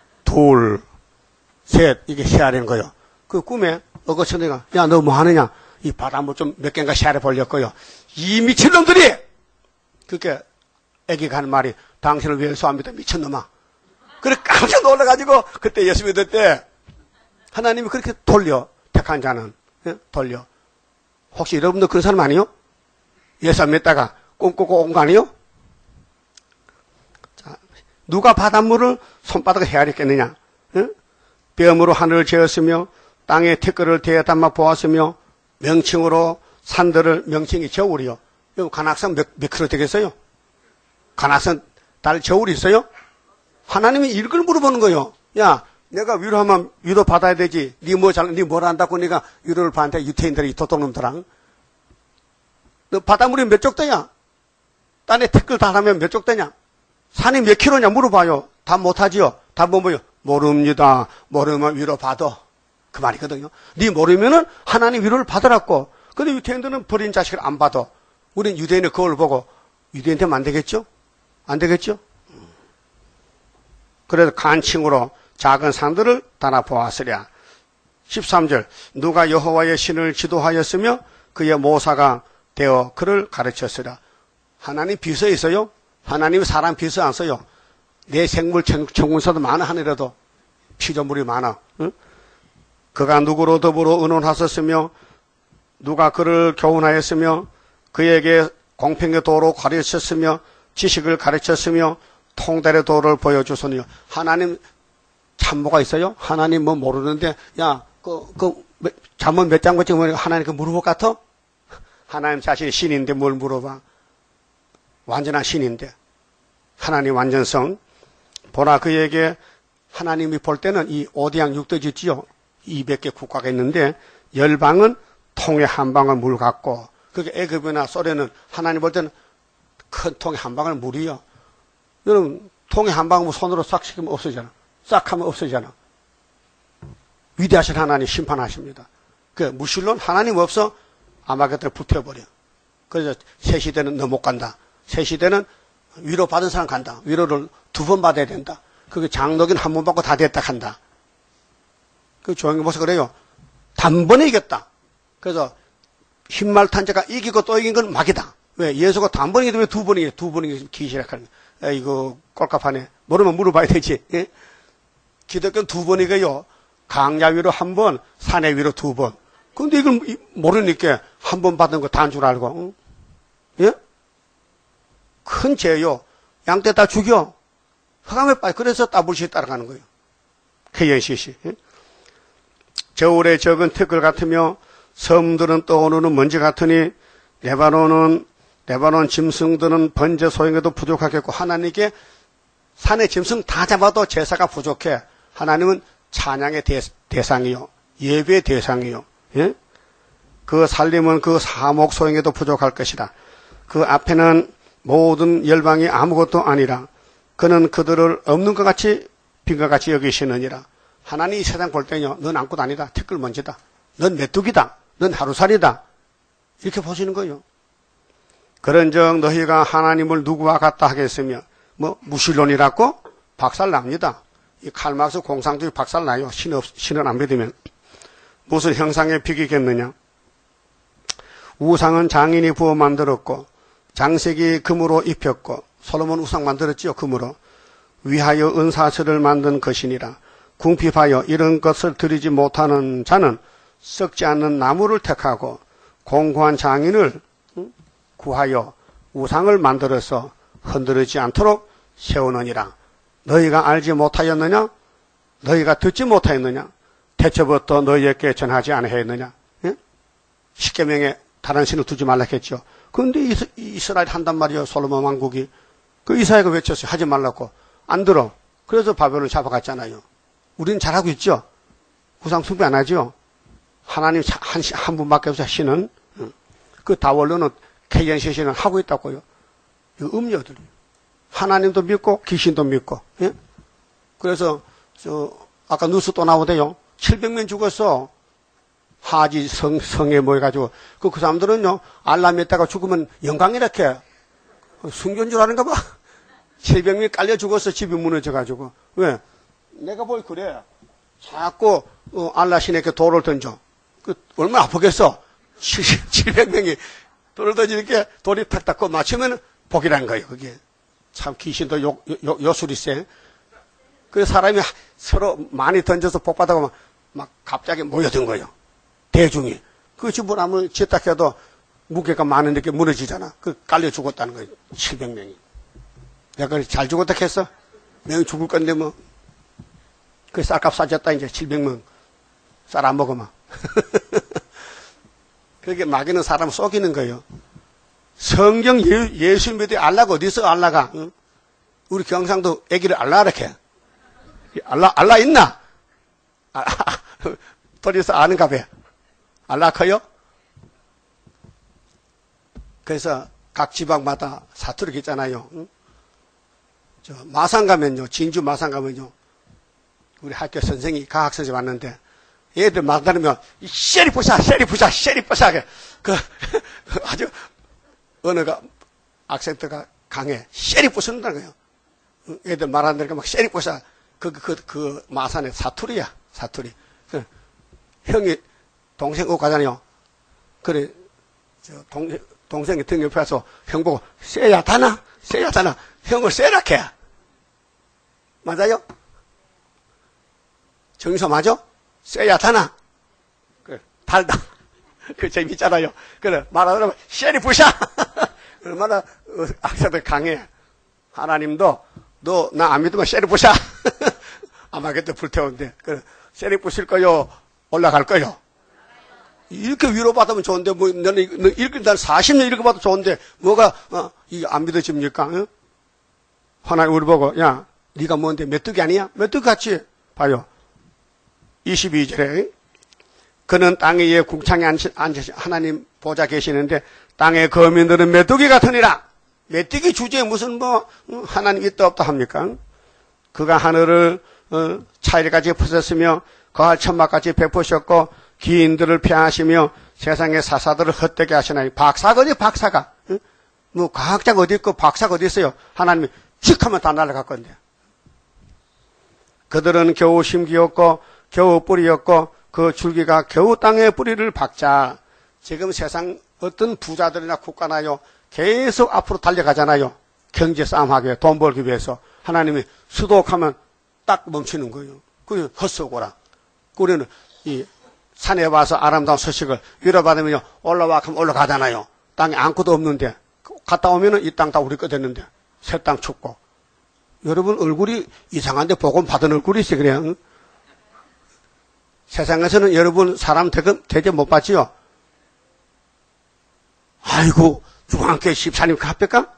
둘, 셋 이게 헤아리는 거예요. 그 꿈에 어거스틴이가 야 너 뭐 하느냐? 이 바닷물 좀 몇 개인가 시야를 벌렸고요. 이 미친놈들이! 그렇게 애기가 하는 말이, 당신을 위해 소합니다. 미친놈아. 그래, 깜짝 놀라가지고, 그때 예수 믿을 때, 하나님이 그렇게 돌려. 택한 자는. 예? 돌려. 혹시 여러분도 그런 사람 아니요? 예수 안 믿다가 꿈꾸고 온 거 아니요? 자, 누가 바닷물을 손바닥에 헤아렸겠느냐? 예? 뼘으로 하늘을 재었으며, 땅에 티끌을 대어 담아 보았으며, 명칭으로 산들을, 명칭이 저울이요. 관악산 몇 킬로 되겠어요? 관악산 달 저울이 있어요? 하나님이 이걸 물어보는 거예요. 야, 내가 위로하면 위로 받아야 되지. 니 뭘 안다고 네가 위로를 받는데 유태인들이 도둑놈들랑. 너 바닷물이 몇 쪽 되냐? 땅에 티끌 다 하면 몇 쪽 되냐? 산이 몇 킬로냐 물어봐요. 다 못하지요? 다 뭐요? 모릅니다. 모르면 위로 받아. 그 말이거든요. 니 모르면은 하나님 위로를 받으라고. 근데 유태인들은 버린 자식을 안 받아. 우린 유대인의 그걸 보고 유대인 되면 안 되겠죠? 안 되겠죠? 그래서 간칭으로 작은 산들을 달아 보았으랴. 13절 누가 여호와의 신을 지도하였으며 그의 모사가 되어 그를 가르쳤으랴. 하나님 비서 있어요? 하나님이 사람 비서 안 써요. 내 생물 천군사도 많아 하늘에도 피조물이 많아. 응? 그가 누구로 더불어 의논하셨으며 누가 그를 교훈하였으며 그에게 공평의 도로 가르쳤으며 지식을 가르쳤으며 통달의 도를 보여주소니요. 하나님 참모가 있어요? 하나님 뭐 모르는데 야 잠언 몇 장 몇 장 하나님 그 물어볼 것 같아? 하나님 자신이 신인데 뭘 물어봐? 완전한 신인데 하나님 완전성 보라 그에게 하나님이 볼 때는 이 오디양 육도지 있지요. 200개 국가가 있는데 열방은 통에 한 방울 물 같고 그게 애굽이나 소련은 하나님 볼 때는 큰 통에 한 방울 물이요. 여러분 통에 한 방울 손으로 싹 시키면 없어지잖아. 싹 하면 없어지잖아. 위대하신 하나님 심판하십니다. 그 무실론 하나님 없어 아마겟을 붙여버려. 그래서 새 시대는 너 못 간다. 새 시대는 위로 받은 사람 간다. 위로를 2번 받아야 된다. 그게 장로긴 한 번 받고 다 됐다 한다. 그 조용히 보서 그래요. 단번에 이겼다. 그래서 흰말 탄 자가 이기고 또 이긴 건 막이다. 왜? 예수가 단번에 이기면 2번 이겨. 2번 이기기 시작하는 거야. 이거 꼴값하네. 모르면 물어봐야 되지. 예? 기독교는 2번 이겨요. 강야 위로 1번, 산해 위로 2번. 근데 이걸 모르니까 한 번 받은 거 다 한 줄 알고. 응? 예? 큰 죄요. 양떼 다 죽여. 흑암에 빠져. 그래서 따블시 따라가는 거예요. KNCC. 예? 저울에 적은 티끌 같으며 섬들은 떠오르는 먼지 같으니 레바논 짐승들은 번제 소용에도 부족하겠고 하나님께 산의 짐승 다 잡아도 제사가 부족해. 하나님은 찬양의 대상이요. 예배의 대상이요. 예? 그 살림은 그 사목 소용에도 부족할 것이다. 그 앞에는 모든 열방이 아무것도 아니라 그는 그들을 없는 것 같이 빈 것 같이 여기시느니라. 하나님 이 세상 볼 때는요. 넌 아무것도 아니다. 티끌 먼지다. 넌 메뚜기다. 넌 하루살이다. 이렇게 보시는 거예요. 그런즉 너희가 하나님을 누구와 같다 하겠으며 뭐 무신론이라고 박살납니다. 이 칼막스 공상주의 박살나요. 신을 안 믿으면. 무슨 형상에 비기겠느냐. 우상은 장인이 부어 만들었고 장색이 금으로 입혔고 솔로몬 우상 만들었지요. 금으로. 위하여 은사슬을 만든 것이니라. 궁핍하여 이런 것을 드리지 못하는 자는 썩지 않는 나무를 택하고 공고한 장인을 구하여 우상을 만들어서 흔들리지 않도록 세우느니라. 너희가 알지 못하였느냐? 너희가 듣지 못하였느냐? 태초부터 너희에게 전하지 아니하였느냐? 예? 십계명에 다른 신을 두지 말라 했죠. 그런데 이스라엘 한단 말이에요. 솔로몬 왕국이. 그 이사야가 외쳤어요. 하지 말라고. 안 들어. 그래서 바벨론을 잡아갔잖아요. 우리는 잘하고 있죠. 우상 숭배 안 하죠. 하나님 한 분밖에 없어요. 신은. 그 다원로는 KNCC는 하고 있다고요. 이 음료들이. 하나님도 믿고 귀신도 믿고. 예? 그래서 아까 뉴스 또 나오대요. 700명 죽었어. 하지 성에 모여가지고 그 사람들은요 알라 믿다가 죽으면 영광이렇게 순교인 줄 아는가 봐. 700명이 깔려 죽었어. 집이 무너져가지고. 왜? 내가 볼 그래. 자꾸 알라 신에게 돌을 던져. 그 얼마나 아프겠어. 700명이 돌을 던지니까 돌이 탁 닿고 맞추면 복이라는 거예요. 그게 참 귀신도 요술이 세. 그 사람이 서로 많이 던져서 복 받아가면 막 갑자기 모여든 거예요. 대중이. 그 집을 아무리 지었다 해도 무게가 많으니까 무너지잖아. 그 깔려 죽었다는 거예요. 700명이. 내가 잘 죽었다 했어? 명이 죽을 건데 뭐. 그 쌀값 싸졌다 이제 700명. 쌀 안 먹으면. 그렇게 마귀는 사람 속이는 거예요. 성경 예수 믿어 알라가 어디서 알라가? 응? 우리 경상도 애기를 알라 이렇게. 알라 있나? 돌에서 아는가 봐. 알라 커요? 그래서 각 지방마다 사투리가 있잖아요. 응? 저 마산 가면요, 진주 마산 가면요, 우리 학교 선생이 과학 선생님 왔는데 애들 막 다니면 쉐리푸샤 그 아주 언어가 악센트가 강해. 쉐리푸스는다는 거예요. 애들 말하는 데가 막 쉐리푸샤 그 마산의 사투리야. 사투리. 형이 동생 옷 가잖아요. 그래 저 동생이 등 옆에 와서 형 보고 쎄야 다나 형을 쎄라케. 맞아요? 정서 맞아? 쎄야 다나. 그래 달다. 그 재밌잖아요. 그래 말하면 쉐리푸샤. 얼마나 악세도 강해. 하나님도 너 나 안 믿으면 쉐리푸샤. 아마 그때 불태운데 그래 쉐리푸실 거요 올라갈 거요. 이렇게 위로받으면 좋은데 뭐 너는 난 40년 읽어봐도 좋은데 뭐가 이게 안 믿어집니까? 응? 하나님 우리 보고 야 네가 뭔데 메뚜기 아니야? 메뚜기 같이 봐요. 22절에 그는 땅 위에 궁창에 앉으신 하나님 보좌 계시는데 땅의 거민들은 메뚜기 같으니라. 메뚜기 주제에 무슨 뭐 하나님 있다 없다 합니까? 그가 하늘을 차일같이 푸셨으며 거할 천막같이 베푸셨고 기인들을 폐하시며 세상의 사사들을 헛되게 하시나니. 박사가 어디 박사가? 응? 뭐 과학자가 어디 있고 박사가 어디 있어요? 하나님이 칙 하면 다 날아갈 건데. 그들은 겨우 심기였고 겨우 뿌리였고 그 줄기가 겨우 땅에 뿌리를 박자. 지금 세상 어떤 부자들이나 국가나요 계속 앞으로 달려가잖아요. 경제 싸움하기 위해 돈 벌기 위해서. 하나님이 수독하면 딱 멈추는 거예요. 그게 헛소고라. 우리는 이 산에 와서 아름다운 소식을 위로받으면 올라와 하면 올라가잖아요. 땅에 아무것도 없는데 갔다 오면은 이 땅 다 우리 거 됐는데 새 땅 춥고. 여러분 얼굴이 이상한데 복음 받은 얼굴이 있어 그래요. 응? 세상에서는 여러분 사람 대접 못 받지요. 아이고 중앙교회 집사님 합니까?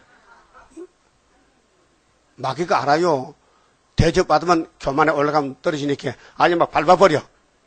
마귀가 알아요. 대접 받으면 교만에 올라가면 떨어지니까 아니 막 밟아버려.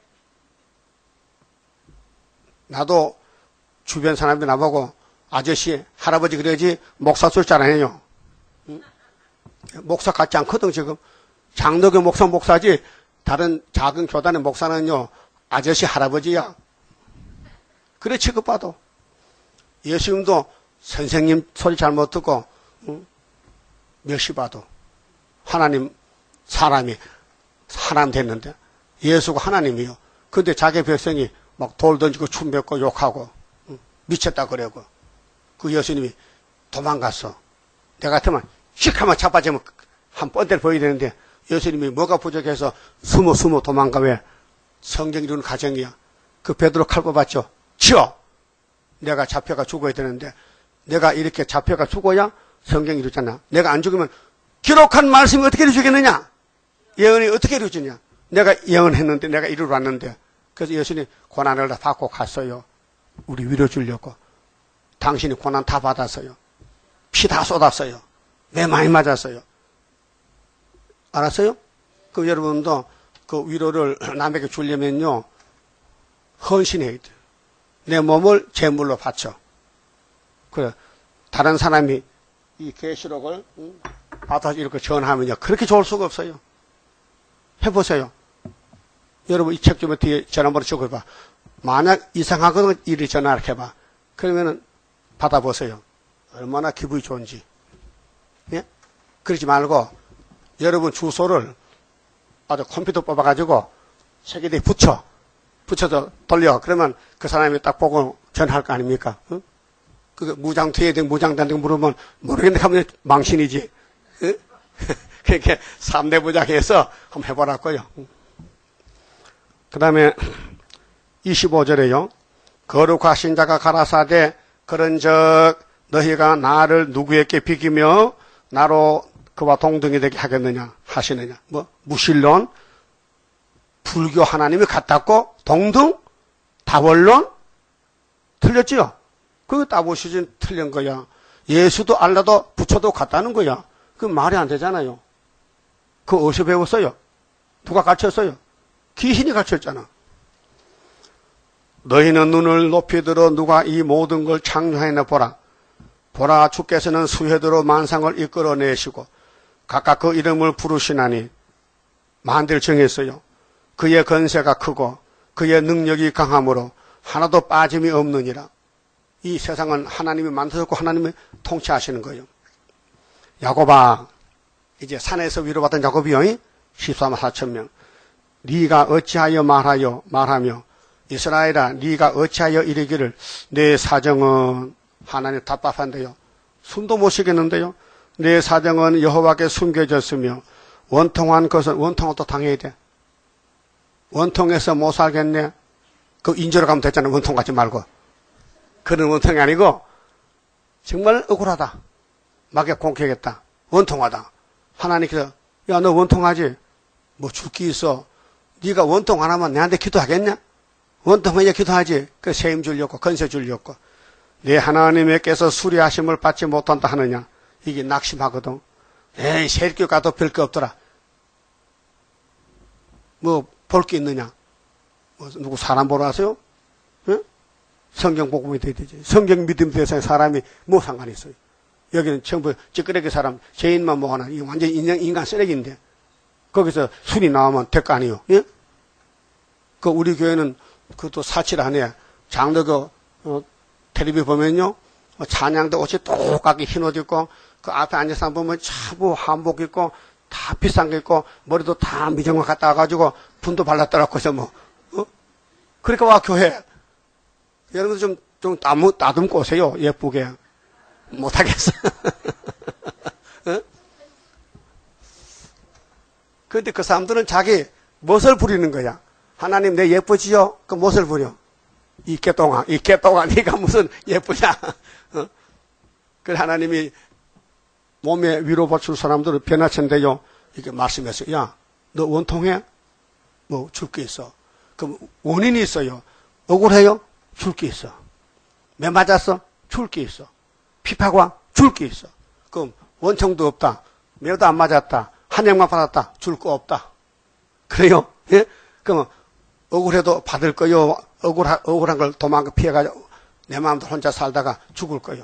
나도 주변 사람들 나보고 아저씨 할아버지 그래야지 목사 줄 줄 아네요. 응? 목사 같지 않거든 지금. 장로교 목사지 다른 작은 교단의 목사는요 아저씨 할아버지야. 그래 취급받아. 예수님도 선생님 소리 잘 못 듣고 멸시받아. 하나님 사람이 하나님 됐는데 예수가 하나님이요. 근데 자기 백성이 막 돌 던지고 춤 뱉고 욕하고 미쳤다 그러고 그 예수님이 도망갔어. 내 같으면 씩 하면 자빠지면 한 번대를 보여야 되는데 예수님이 뭐가 부족해서 숨어 도망가. 왜? 성경 이루는 가정이야. 그 베드로 칼 뽑았죠. 치워. 내가 잡혀가 죽어야 되는데 내가 이렇게 잡혀가 죽어야 성경 이루잖아. 내가 안 죽으면 기록한 말씀이 어떻게 이루어지겠느냐? 예언이 어떻게 이루어지냐? 내가 예언했는데 내가 이루러 왔는데. 그래서 예수님 고난을 다 받고 갔어요. 우리 위로 주려고. 당신이 고난 다 받았어요. 피 다 쏟았어요. 매 많이 맞았어요. 알았어요? 그 여러분도 그 위로를 남에게 주려면요 헌신해야 돼요. 내 몸을 제물로 바쳐. 그래 다른 사람이 이 계시록을 받아서 이렇게 전하면요 그렇게 좋을 수가 없어요. 해보세요. 여러분 이 책 좀 뒤에 전화번호 적어봐. 만약 이상하거든 이리 전화를 해봐. 그러면은 받아보세요. 얼마나 기분이 좋은지. 예? 그러지 말고 여러분 주소를 아주 컴퓨터 뽑아가지고 책에다 붙여. 붙여서 돌려. 그러면 그 사람이 딱 보고 전할 거 아닙니까? 어? 그 무장투에 된 무장단데 물으면 모르겠는데 하면 망신이지. 어? 그렇게 3대 부장해서 한번 해보라고요. 그 다음에 25절에요. 거룩하신 자가 가라사대 그런즉 너희가 나를 누구에게 비기며 나로 그와 동등이 되게 하겠느냐 하시느냐. 뭐 무신론, 불교 하나님이 같았고 동등, 다원론 틀렸지요. 그거 따보시진 틀린 거야. 예수도 알라도 부처도 같다는 거야. 그 말이 안 되잖아요. 그거 어디서 배웠어요? 누가 가르쳤어요? 귀신이 가르쳤잖아. 너희는 눈을 높이 들어 누가 이 모든 걸 창조하였나 보라. 보라 주께서는 수혜대로 만상을 이끌어내시고 각각 그 이름을 부르시나니 만대를 정했어요. 그의 건세가 크고 그의 능력이 강함으로 하나도 빠짐이 없느니라. 이 세상은 하나님이 만드셨고 하나님이 통치하시는 거예요. 야곱아, 이제 산에서 위로받은 야곱이요. 14만 4천 명. 네가 어찌하여 말하며 이스라엘아 네가 어찌하여 이르기를 내 사정은 하나님 답답한데요. 숨도 못 쉬겠는데요. 내 사정은 여호와께 숨겨졌으며 원통한 것은 원통을 또 당해야 돼. 원통해서 못 살겠네. 그 인조로 가면 됐잖아. 원통 가지 말고. 그런 원통이 아니고 정말 억울하다. 막에 공격했다. 원통하다. 하나님께서 야 너 원통하지? 뭐 죽기 있어. 네가 원통 안 하면 내한테 기도하겠냐? 원통하냐 기도하지. 그 세임 주려고 건세 주려고. 내 하나님께서 수리하심을 받지 못한다 하느냐. 이게 낙심하거든. 에이 세일교 가도 별 게 없더라. 뭐 볼 게 있느냐. 뭐 누구 사람 보러 왔어요? 응? 성경 복음이 돼야 되지. 성경 믿음 대상에 사람이 뭐 상관이 있어요. 여기는 전부 찌끄레기 사람 죄인만 모아놔. 이거 완전 인간 쓰레기인데 거기서 순이 나오면 될 거 아니에요. 예? 그 우리 교회는 그것도 사치를 안 해. 장로 텔레비 보면요 찬양도 옷이 똑같이 흰 옷 입고 그 앞에 앉아서 보면 차부 한복 입고 다 비싼 게 입고 머리도 다 미정화 갖다 와가지고 분도 발랐더라고. 해서 뭐 그러니까 와 교회 여러분들 좀 따듬고 오세요. 예쁘게. 못하겠어. 어? 그런데 그 사람들은 자기 멋을 부리는 거야. 하나님 내 예쁘지요? 그 멋을 부려. 이깨 동안 네가 무슨 예쁘냐. 어? 그래서 하나님이 몸에 위로 줄 사람들을 변화천대요. 이렇게 말씀했어요. 야, 너 원통해? 뭐 줄 게 있어. 그럼 원인이 있어요. 억울해요? 줄 게 있어. 매 맞았어? 줄 게 있어. 피파과 줄 게 있어. 그럼 원통도 없다. 매도 안 맞았다. 한약만 받았다. 줄 거 없다. 그래요? 예? 그럼 억울해도 받을 거요. 억울한 걸 도망가 피해가지고 내 마음대로 혼자 살다가 죽을 거요.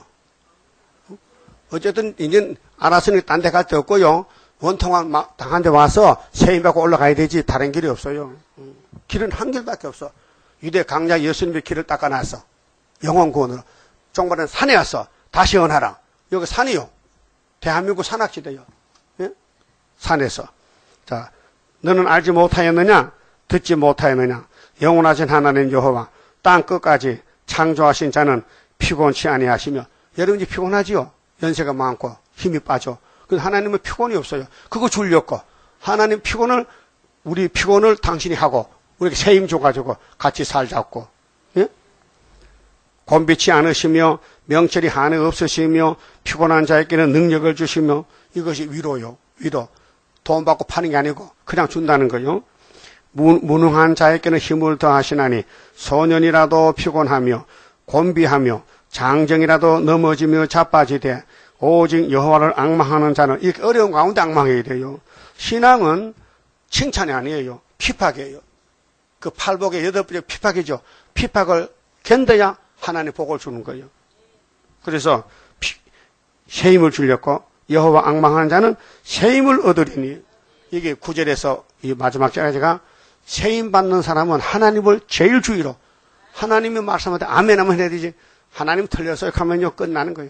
어쨌든 이제 알았으니 딴 데 갈 데 없고요. 원통한 당한 데 와서 세임받고 올라가야 되지 다른 길이 없어요. 길은 한 길밖에 없어. 유대 강자 예수님이 길을 닦아놨어. 영원 구원으로. 종말은 산에 왔어. 다시 언하라. 여기 산이요. 대한민국 산악지대요. 예? 산에서. 자, 너는 알지 못하였느냐? 듣지 못하였느냐? 영원하신 하나님 여호와 땅 끝까지 창조하신 자는 피곤치 아니하시며. 여러분이 피곤하지요? 연세가 많고 힘이 빠져. 근데 하나님은 피곤이 없어요. 그거 주려고. 하나님 피곤을 우리 피곤을 당신이 하고 우리에게 세임 줘가지고 같이 살자고. 예? 곤비치 않으시며 명철이 한에 없으시며 피곤한 자에게는 능력을 주시며 이것이 위로요. 위로. 돈 받고 파는 게 아니고 그냥 준다는 거요. 무능한 자에게는 힘을 더하시나니 소년이라도 피곤하며 곤비하며 장정이라도 넘어지며 자빠지되 오직 여호와를 앙망하는 자는 이렇게 어려운 가운데 앙망해야 돼요. 신앙은 칭찬이 아니에요. 피팍이에요. 그 팔복의 8번째 피팍이죠. 피팍을 견뎌야 하나님 복을 주는 거예요. 그래서 세임을 주려고 여호와 앙망하는 자는 세임을 얻으리니 이게 9절에서 이 마지막 절까지가 세임 받는 사람은 하나님을 제일 주의로 하나님이 말씀할 때 아멘 하면 해야 되지. 하나님 틀려서 하면요 끝나는 거예요.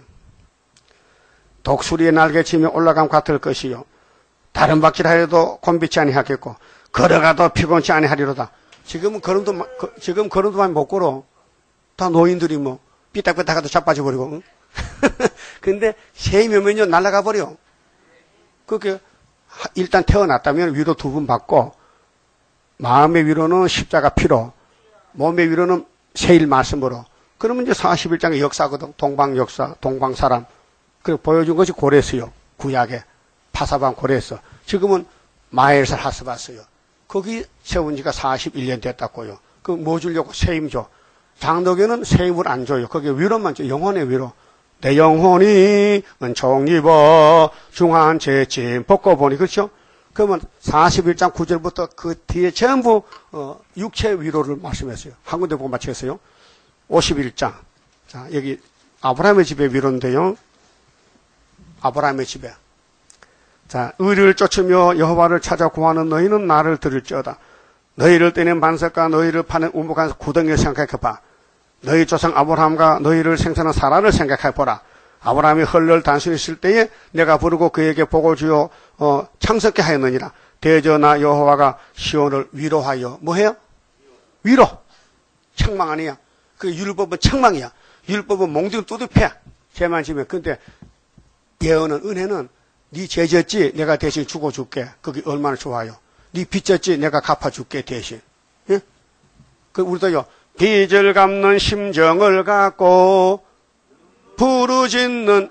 독수리의 날개치며 올라감 같을 것이요 다른 박질 하여도 곤비치 아니하겠고 걸어가도 피곤치 아니하리로다. 지금 걸음도 많이 못 걸어. 다 노인들이 뭐, 삐딱삐딱 하다 자빠져버리고. 응? 근데 세임이 오면요, 날아가 버려. 그렇게, 일단 태어났다면 위로 2번 받고, 마음의 위로는 십자가 피로, 몸의 위로는 세일 말씀으로. 그러면 이제 41장의 역사거든. 동방 역사, 동방 사람. 그리고 보여준 것이 고레스요. 구약에. 파사방 고레스. 지금은 마엘살 하스바스요. 거기 세운 지가 41년 됐다고요. 그 뭐 주려고? 세임 줘. 장로교는 세임을 안 줘요. 거기에 위로만 줘. 영혼의 위로. 내 영혼이 은총 입어 중한 죄짐 벗고 보니. 그렇죠? 그러면 41장 9절부터 그 뒤에 전부 육체 위로를 말씀했어요. 한 군데 보고 마치겠어요. 51장. 자, 여기 아브라함의 집의 위로인데요. 아브라함의 집에. 자, 의를 쫓으며 여호와를 찾아 구하는 너희는 나를 들을지어다. 너희를 떼는 반석과 너희를 파는 우묵한 구덩이를 생각해봐. 너희 조상 아브라함과 너희를 생산한 사라를 생각해보라. 아브라함이 헐늘 단순히 있을 때에 내가 부르고 그에게 복을 주어 창석케 하였느니라. 대저나 여호와가 시온을 위로하여 뭐해요? 위로. 책망 아니야. 그 율법은 책망이야. 율법은 몽둥이 두둑패. 죄만 지면. 근데 예언은, 은혜는 네 죄 졌지 내가 대신 죽어줄게. 그게 얼마나 좋아요. 네 빚 졌지 내가 갚아줄게 대신. 예? 그 우리도요. 빚을 갚는 심정을 갖고 부르짖는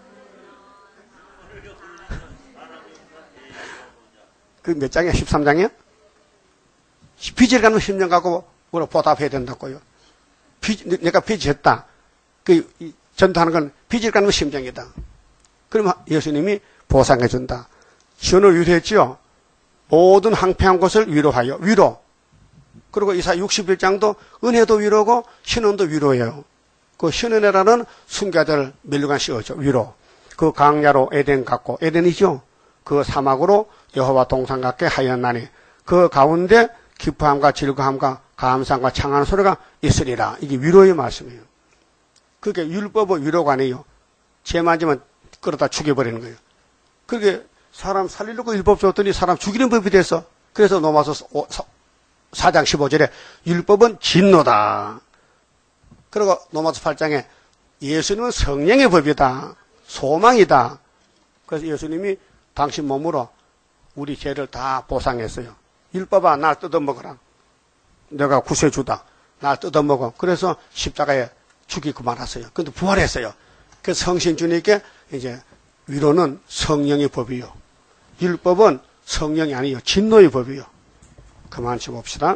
그 몇 장이야? 13장이야? 빚을 갚는 심정 갖고 뭐라 보답해야 된다고요. 내가 빚이 졌다. 그 전도하는 건 빚을 갚는 심정이다. 그러면 예수님이 보상해 준다. 시온을 위로했지요. 모든 황폐한 것을 위로하여. 위로. 그리고 이사 61장도 은혜도 위로고 신원도 위로예요. 그 신은혜라는 순교자들 멸류관 씌워죠. 위로. 그 강야로 에덴 갖고, 에덴이죠. 그 사막으로 여호와 동산 갖게 하였나니 그 가운데 기뻐함과 즐거움과 감상과 창하는 소리가 있으리라. 이게 위로의 말씀이에요. 그게 율법의 위로가 아니에요. 죄만 지면 끌어다 죽여버리는 거예요. 그렇게 사람 살리려고 율법 줬더니 사람 죽이는 법이 됐어. 그래서 로마서 4장 15절에 율법은 진노다. 그리고 로마서 8장에 예수님은 성령의 법이다. 소망이다. 그래서 예수님이 당신 몸으로 우리 죄를 다 보상했어요. 율법아 날 뜯어먹어라. 내가 구세주다. 날 뜯어먹어. 그래서 십자가에 죽이고 말았어요. 근데 부활했어요. 그래서 성신 주님께 이제 위로는 성령의 법이요. 율법은 성령이 아니요. 진노의 법이요. 그만 쳐봅시다.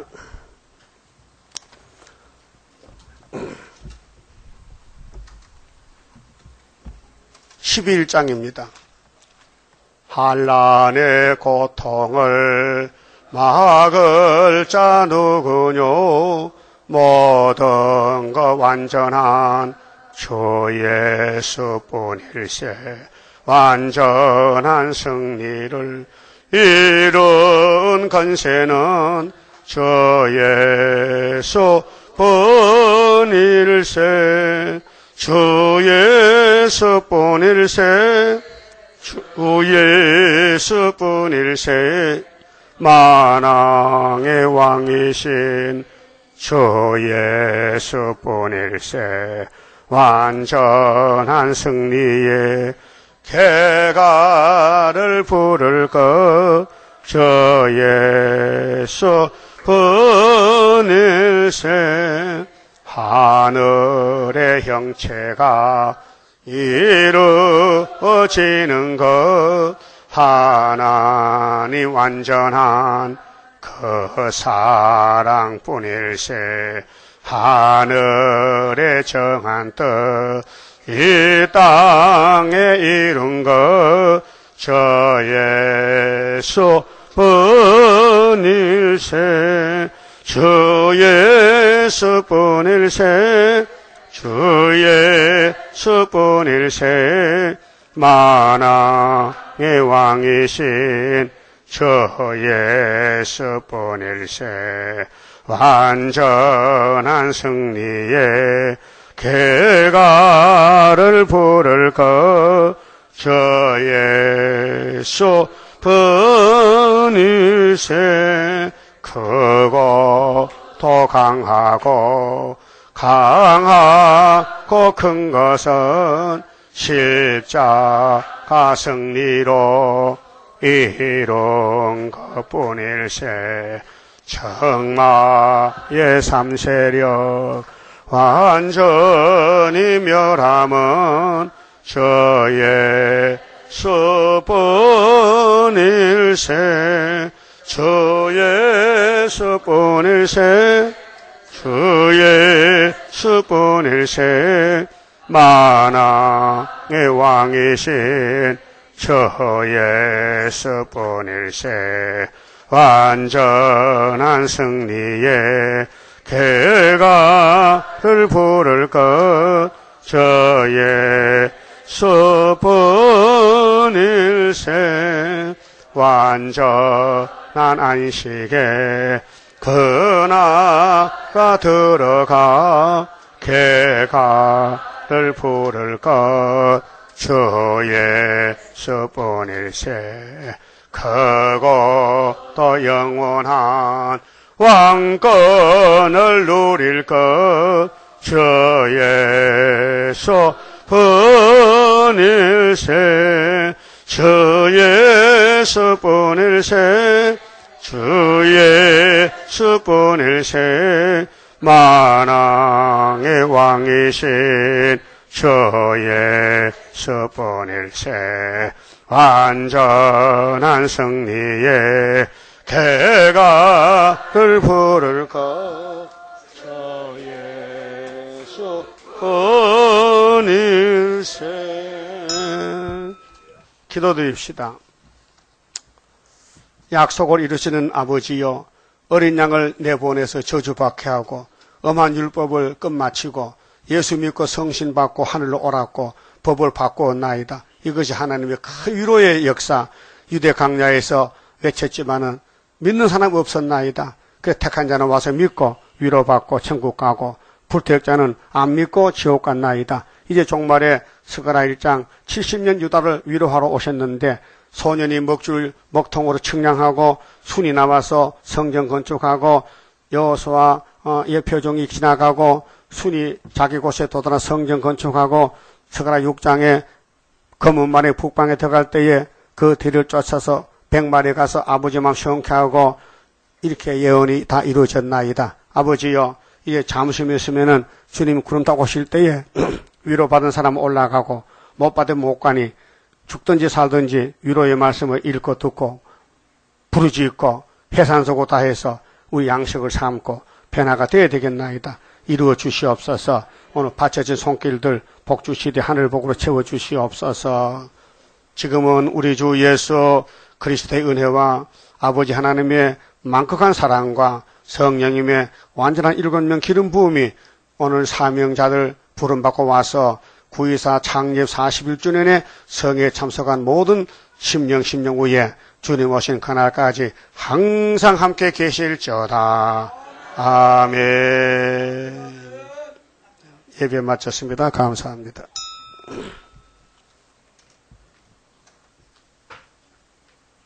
11장입니다. 한란의 고통을 막을 자 누구뇨. 모든 것 완전한 주 예수뿐일세. 완전한 승리를 이룬 건세는 주 예수뿐일세. 주 예수뿐일세. 주 예수뿐일세. 만왕의 왕이신 주 예수뿐일세. 완전한 승리의 개가를 부를 것 주 예수뿐일세. 하늘의 형체가 이루어지는 것 하나님 완전한 그 사랑뿐일세. 하늘에 정한 뜻 이 땅에 이룬 것 저 예수뿐일세. 주 예수뿐일세. 주 예수뿐일세. 만왕의 왕이신 주 예수뿐일세. 완전한 승리의 개가를 부를 것 저 예수뿐일세. 크고 또 강하고 큰 것은 십자가 승리로 이룬 것뿐일세. 정마의 삼세력 완전히 멸함은 저 예수뿐일세. 저 예수뿐일세. 주 예수뿐일세. 만왕의 왕이신 저 예수뿐일세. 완전한 승리에 개가를 부를 것 저 예수뿐일세. 완전한 안식에 그나가 들어가 개가를 부를 것 저 예수뿐일세. 크고 또 영원한 왕권을 누릴 것 저 예수뿐일세. 저 예수뿐일세. 주 예수뿐일세. 만왕의 왕이신 저 예수뿐일세. 완전한 승리에 개가를 부를 것 저 예수뿐일세. 기도드립시다. 약속을 이루시는 아버지여, 어린 양을 내보내서 저주받게 하고 엄한 율법을 끝마치고 예수 믿고 성신받고 하늘로 옳았고 법을 바꾸었나이다. 이것이 하나님의 큰 위로의 역사. 유대 강야에서 외쳤지만은 믿는 사람 없었나이다. 그래서 택한 자는 와서 믿고 위로받고 천국 가고 불태역자는 안 믿고 지옥 갔나이다. 이제 종말에 스가랴 1장 70년 유다를 위로하러 오셨는데 소년이 먹통으로 측량하고 순이 나와서 성전 건축하고 여호수아 예표종이 지나가고 순이 자기 곳에 도달한 성전 건축하고 스가랴 6장에 검은 말에 북방에 들어갈 때에 그 뒤를 쫓아서 100마리 가서 아버지 마음 시원케 하고 이렇게 예언이 다 이루어졌나이다. 아버지여, 이제 잠시 있으면은 주님 구름 타고 오실 때에 위로받은 사람은 올라가고 못 받으면 못 가니 죽든지 살든지 위로의 말씀을 읽고 듣고 부르짖고 해산소고 다 해서 우리 양식을 삼고 변화가 되어야 되겠나이다. 이루어 주시옵소서. 오늘 바쳐진 손길들 복 주시되 하늘복으로 채워 주시옵소서. 지금은 우리 주 예수 그리스도의 은혜와 아버지 하나님의 만극한 사랑과 성령님의 완전한 7명 기름 부음이 오늘 사명자들 부름받고 와서 9.24 창립 41주년에 성회에 참석한 모든 심령 후에 주님 오신 그날까지 항상 함께 계실지어다. 아멘. 예배 마쳤습니다. 감사합니다.